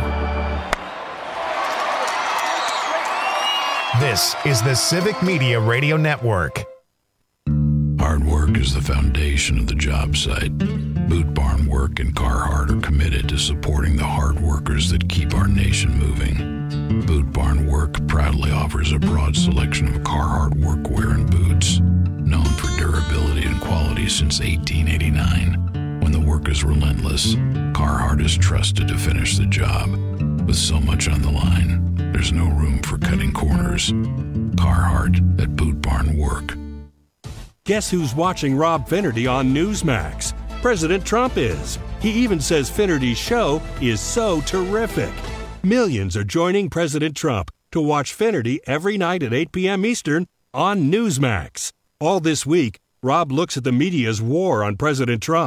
This is the Civic Media Radio Network. Hard work is the foundation of the job site. Boot Barn Work and Carhartt are committed to supporting the hard workers that keep our nation moving. Boot Barn Work proudly offers a broad selection of Carhartt workwear and boots, known for durability and quality since eighteen eighty-nine. When the work is relentless, Carhartt is trusted to finish the job. With so much on the line, there's no room for cutting corners. Carhartt at Boot Barn Work. Guess who's watching Rob Finnerty on Newsmax? President Trump is. He even says Finnerty's show is so terrific. Millions are joining President Trump to watch Finnerty every night at eight p.m. Eastern on Newsmax. All this week, Rob looks at the media's war on President Trump.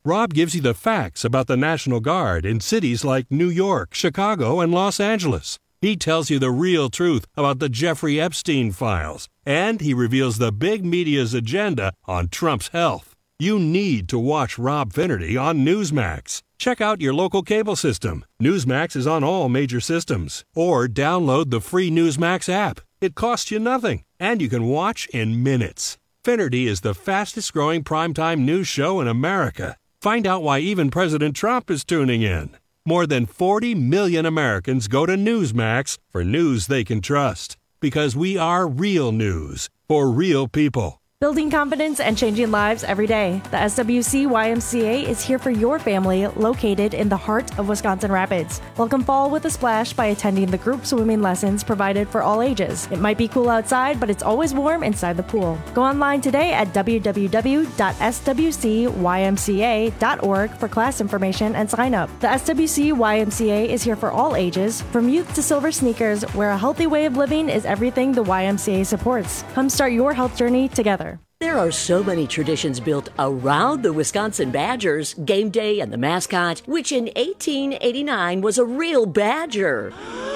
Rob gives you the facts about the National Guard in cities like New York, Chicago, and Los Angeles. He tells you the real truth about the Jeffrey Epstein files, and he reveals the big media's agenda on Trump's health. You need to watch Rob Finnerty on Newsmax. Check out your local cable system. Newsmax is on all major systems. Or download the free Newsmax app. It costs you nothing, and you can watch in minutes. Finnerty is the fastest-growing primetime news show in America. Find out why even President Trump is tuning in. More than forty million Americans go to Newsmax for news they can trust. Because we are real news for real people. Building confidence and changing lives every day. The S W C Y M C A is here for your family, located in the heart of Wisconsin Rapids. Welcome fall with a splash by attending the group swimming lessons provided for all ages. It might be cool outside, but it's always warm inside the pool. Go online today at w w w dot s w c y m c a dot org for class information and sign up. The S W C Y M C A is here for all ages, from youth to silver sneakers, where a healthy way of living is everything the Y M C A supports. Come start your health journey together. There are so many traditions built around the Wisconsin Badgers, game day and the mascot, which in eighteen eighty-nine was a real badger.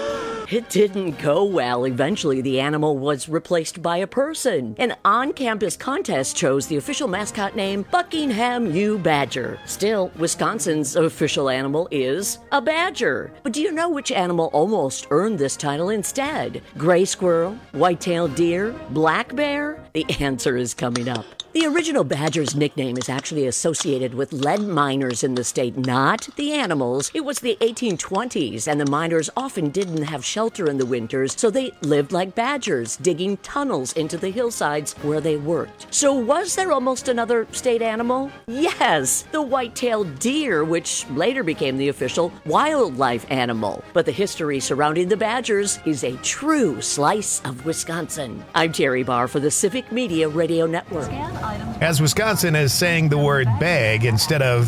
It didn't go well. Eventually, the animal was replaced by a person. An on-campus contest chose the official mascot name Buckingham U. Badger. Still, Wisconsin's official animal is a badger. But do you know which animal almost earned this title instead? Gray squirrel, white-tailed deer, black bear? The answer is coming up. The original badger's nickname is actually associated with lead miners in the state, not the animals. It was the eighteen twenties, and the miners often didn't have shelter in the winters, so they lived like badgers, digging tunnels into the hillsides where they worked. So was there almost another state animal? Yes, the white-tailed deer, which later became the official wildlife animal. But the history surrounding the badgers is a true slice of Wisconsin. I'm Terry Barr for the Civic Media Radio Network. As Wisconsin is saying the word bag instead of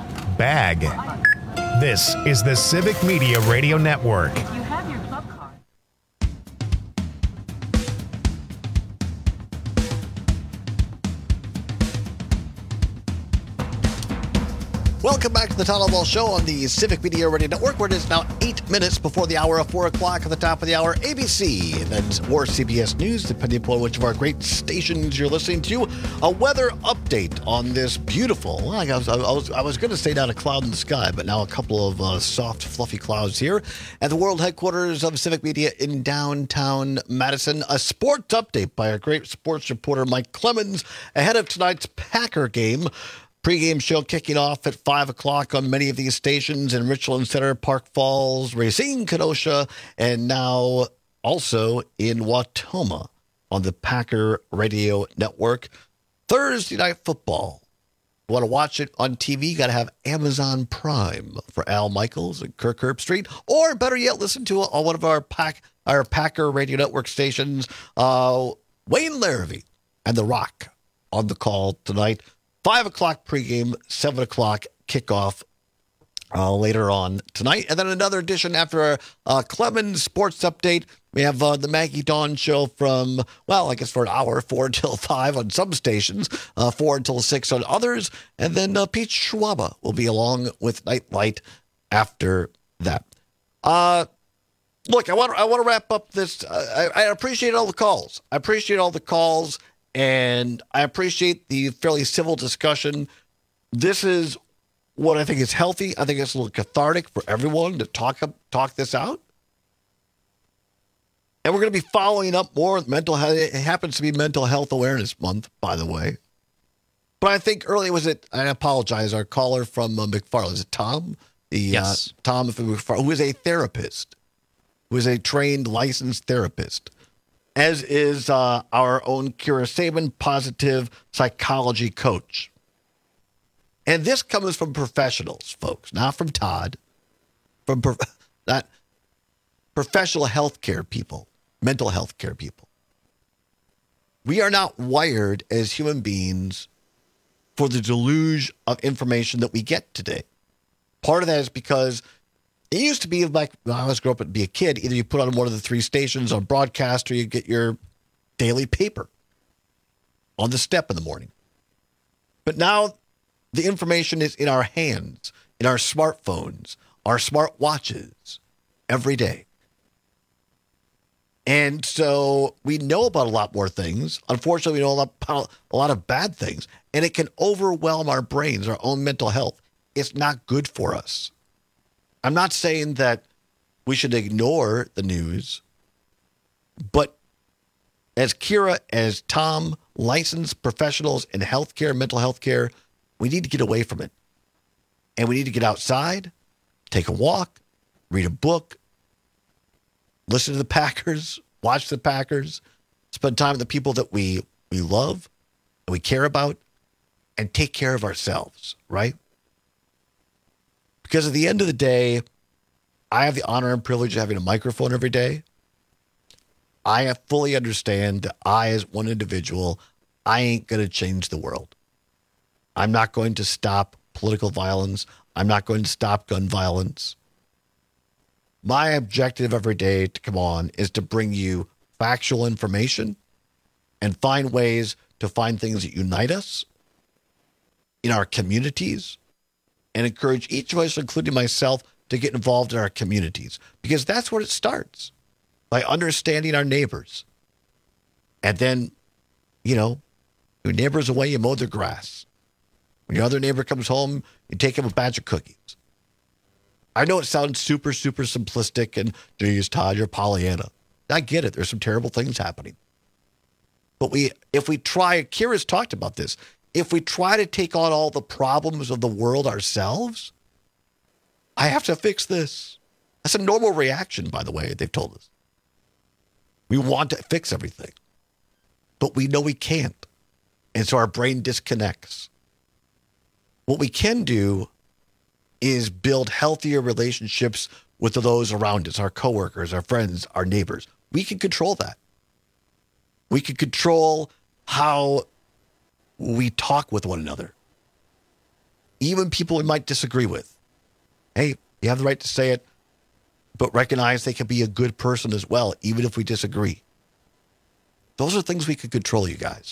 bag. This is the Civic Media Radio Network. Welcome back to the Todd Ball Show on the Civic Media Radio Network, where it is now eight minutes before the hour of four o'clock at the top of the hour, A B C, and then or C B S News, depending upon which of our great stations you're listening to. A weather update on this beautiful, well, I was, I was, I was going to say down a cloud in the sky, but now a couple of uh, soft, fluffy clouds here at the world headquarters of Civic Media in downtown Madison. A sports update by our great sports reporter, Mike Clemens, ahead of tonight's Packer game. Pre-game show kicking off at five o'clock on many of these stations in Richland Center, Park Falls, Racine, Kenosha, and now also in Wautoma on the Packer Radio Network. Thursday Night Football. You want to watch it on T V? You got to have Amazon Prime for Al Michaels and Kirk Herbstreit, or better yet, listen to it on one of our Pack, our Packer Radio Network stations. Uh, Wayne Larrivee and The Rock on the call tonight. Five o'clock pregame, seven o'clock kickoff uh, later on tonight. And then another edition after our uh, Clemens Sports Update. We have uh, the Maggie Dawn Show from, well, I guess for an hour, four until five on some stations, uh, four until six on others. And then uh, Pete Schwaba will be along with Nightlight after that. Uh, look, I want I want to wrap up this. Uh, I, I appreciate all the calls. I appreciate all the calls. And I appreciate the fairly civil discussion. This is what I think is healthy. I think it's a little cathartic for everyone to talk talk this out. And we're going to be following up more with mental health. It happens to be Mental Health Awareness Month, by the way. But I think earlier was it, I apologize, our caller from uh, McFarland, is it Tom? The, yes. Uh, Tom from McFarland, who is a therapist, who is a trained, licensed therapist. As is uh, our own Kira Sabin, positive psychology coach. And this comes from professionals, folks, not from Todd, from pro- not professional healthcare people, mental health care people. We are not wired as human beings for the deluge of information that we get today. Part of that is because it used to be like when I was growing up and be a kid, either you put on one of the three stations on broadcast or you get your daily paper on the step in the morning. But now The information is in our hands, in our smartphones, our smart watches, every day. And so we know about a lot more things. Unfortunately, we know about a lot of bad things, and it can overwhelm our brains, our own mental health. It's not good for us. I'm not saying that we should ignore the news, but as Kira, as Tom, licensed professionals in healthcare, mental health care, we need to get away from it. And we need to get outside, take a walk, read a book, listen to the Packers, watch the Packers, spend time with the people that we, we love and we care about, and take care of ourselves, right? Because at the end of the day, I have the honor and privilege of having a microphone every day. I fully understand that I, as one individual, I ain't going to change the world. I'm not going to stop political violence. I'm not going to stop gun violence. My objective every day to come on is to bring you factual information and find ways to find things that unite us in our communities and encourage each of us, including myself, to get involved in our communities, because that's where it starts, by understanding our neighbors. And then, you know, your neighbor's away, you mow their grass. When your other neighbor comes home, you take him a batch of cookies. I know it sounds super, super simplistic and, geez, Todd, you're Pollyanna. I get it. There's some terrible things happening. But we, if we try, Kira's talked about this, if we try to take on all the problems of the world ourselves, I have to fix this. That's a normal reaction, by the way, they've told us. We want to fix everything, but we know we can't. And so our brain disconnects. What we can do is build healthier relationships with those around us, our coworkers, our friends, our neighbors. We can control that. We can control how we talk with one another. Even people we might disagree with. Hey, you have the right to say it, but recognize they can be a good person as well, even if we disagree. Those are things we can control, you guys.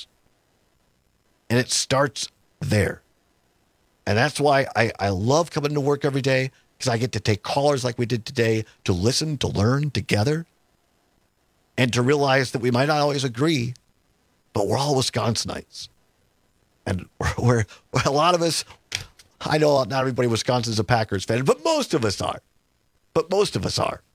And it starts there. And that's why I, I love coming to work every day, because I get to take callers like we did today to listen, to learn together, and to realize that we might not always agree, but we're all Wisconsinites. And we're, we're, we're a lot of us, I know not everybody in Wisconsin is a Packers fan, but most of us are. But most of us are.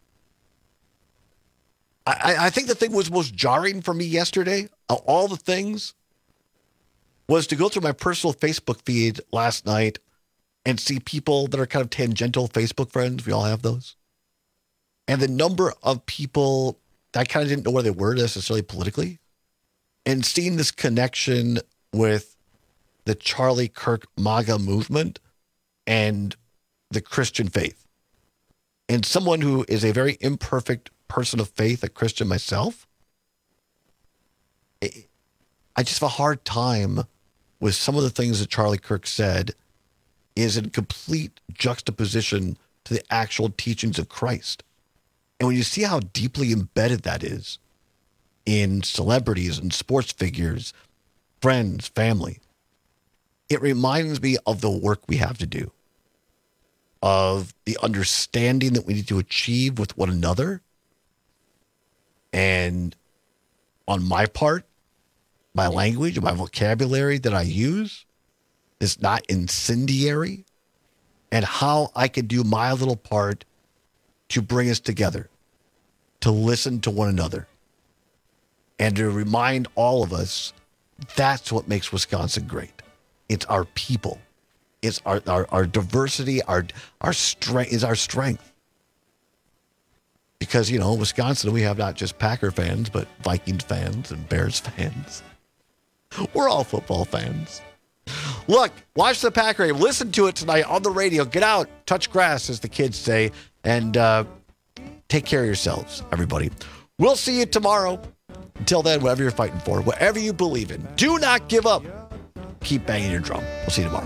I, I think the thing was most jarring for me yesterday, of all the things, was to go through my personal Facebook feed last night and see people that are kind of tangential Facebook friends. We all have those. And the number of people that I kind of didn't know where they were necessarily politically, and seeing this connection with the Charlie Kirk MAGA movement and the Christian faith. And someone who is a very imperfect person of faith, a Christian myself, I just have a hard time with some of the things that Charlie Kirk said is in complete juxtaposition to the actual teachings of Christ. And when you see how deeply embedded that is in celebrities and sports figures, friends, family, it reminds me of the work we have to do, of the understanding that we need to achieve with one another. And on my part, my language, my vocabulary that I use is not incendiary, and how I can do my little part to bring us together, to listen to one another, and to remind all of us that's what makes Wisconsin great. It's our people. It's our, our, our diversity, our, our strength is our strength. Because, you know, Wisconsin, we have not just Packer fans, but Vikings fans and Bears fans. We're all football fans. Look, watch the Packer game. Listen to it tonight on the radio. Get out, touch grass, as the kids say, and uh, take care of yourselves, everybody. We'll see you tomorrow. Until then, whatever you're fighting for, whatever you believe in, do not give up. Keep banging your drum. We'll see you tomorrow.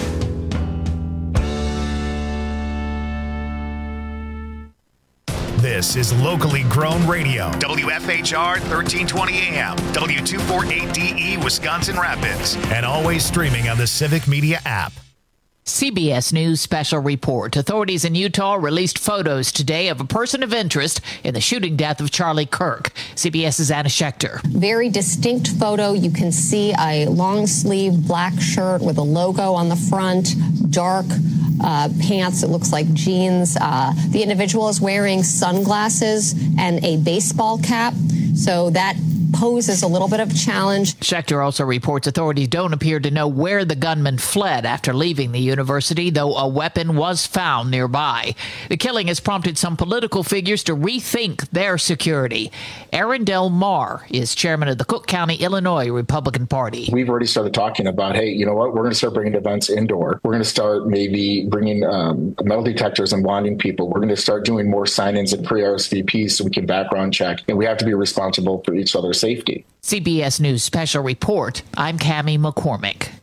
This This is locally grown radio. W F H R thirteen twenty A M, W two forty-eight D E, Wisconsin Rapids, and always streaming on the Civic Media app. C B S News special report. Authorities in Utah released photos today of a person of interest in the shooting death of Charlie Kirk. CBS's Anna Schechter. Very distinct photo. You can see a long sleeve black shirt with a logo on the front, dark uh, pants. It looks like jeans. Uh, the individual is wearing sunglasses and a baseball cap. So that poses a little bit of a challenge. Schechter also reports authorities don't appear to know where the gunman fled after leaving the university, though a weapon was found nearby. The killing has prompted some political figures to rethink their security. Aaron Del Mar is chairman of the Cook County, Illinois Republican Party. We've already started talking about, hey, you know what? We're going to start bringing events indoor. We're going to start maybe bringing um, metal detectors and wanding people. We're going to start doing more sign-ins and pre-R S V Ps so we can background check. And we have to be responsible for each other's safety. C B S News special report. I'm Cammie McCormick.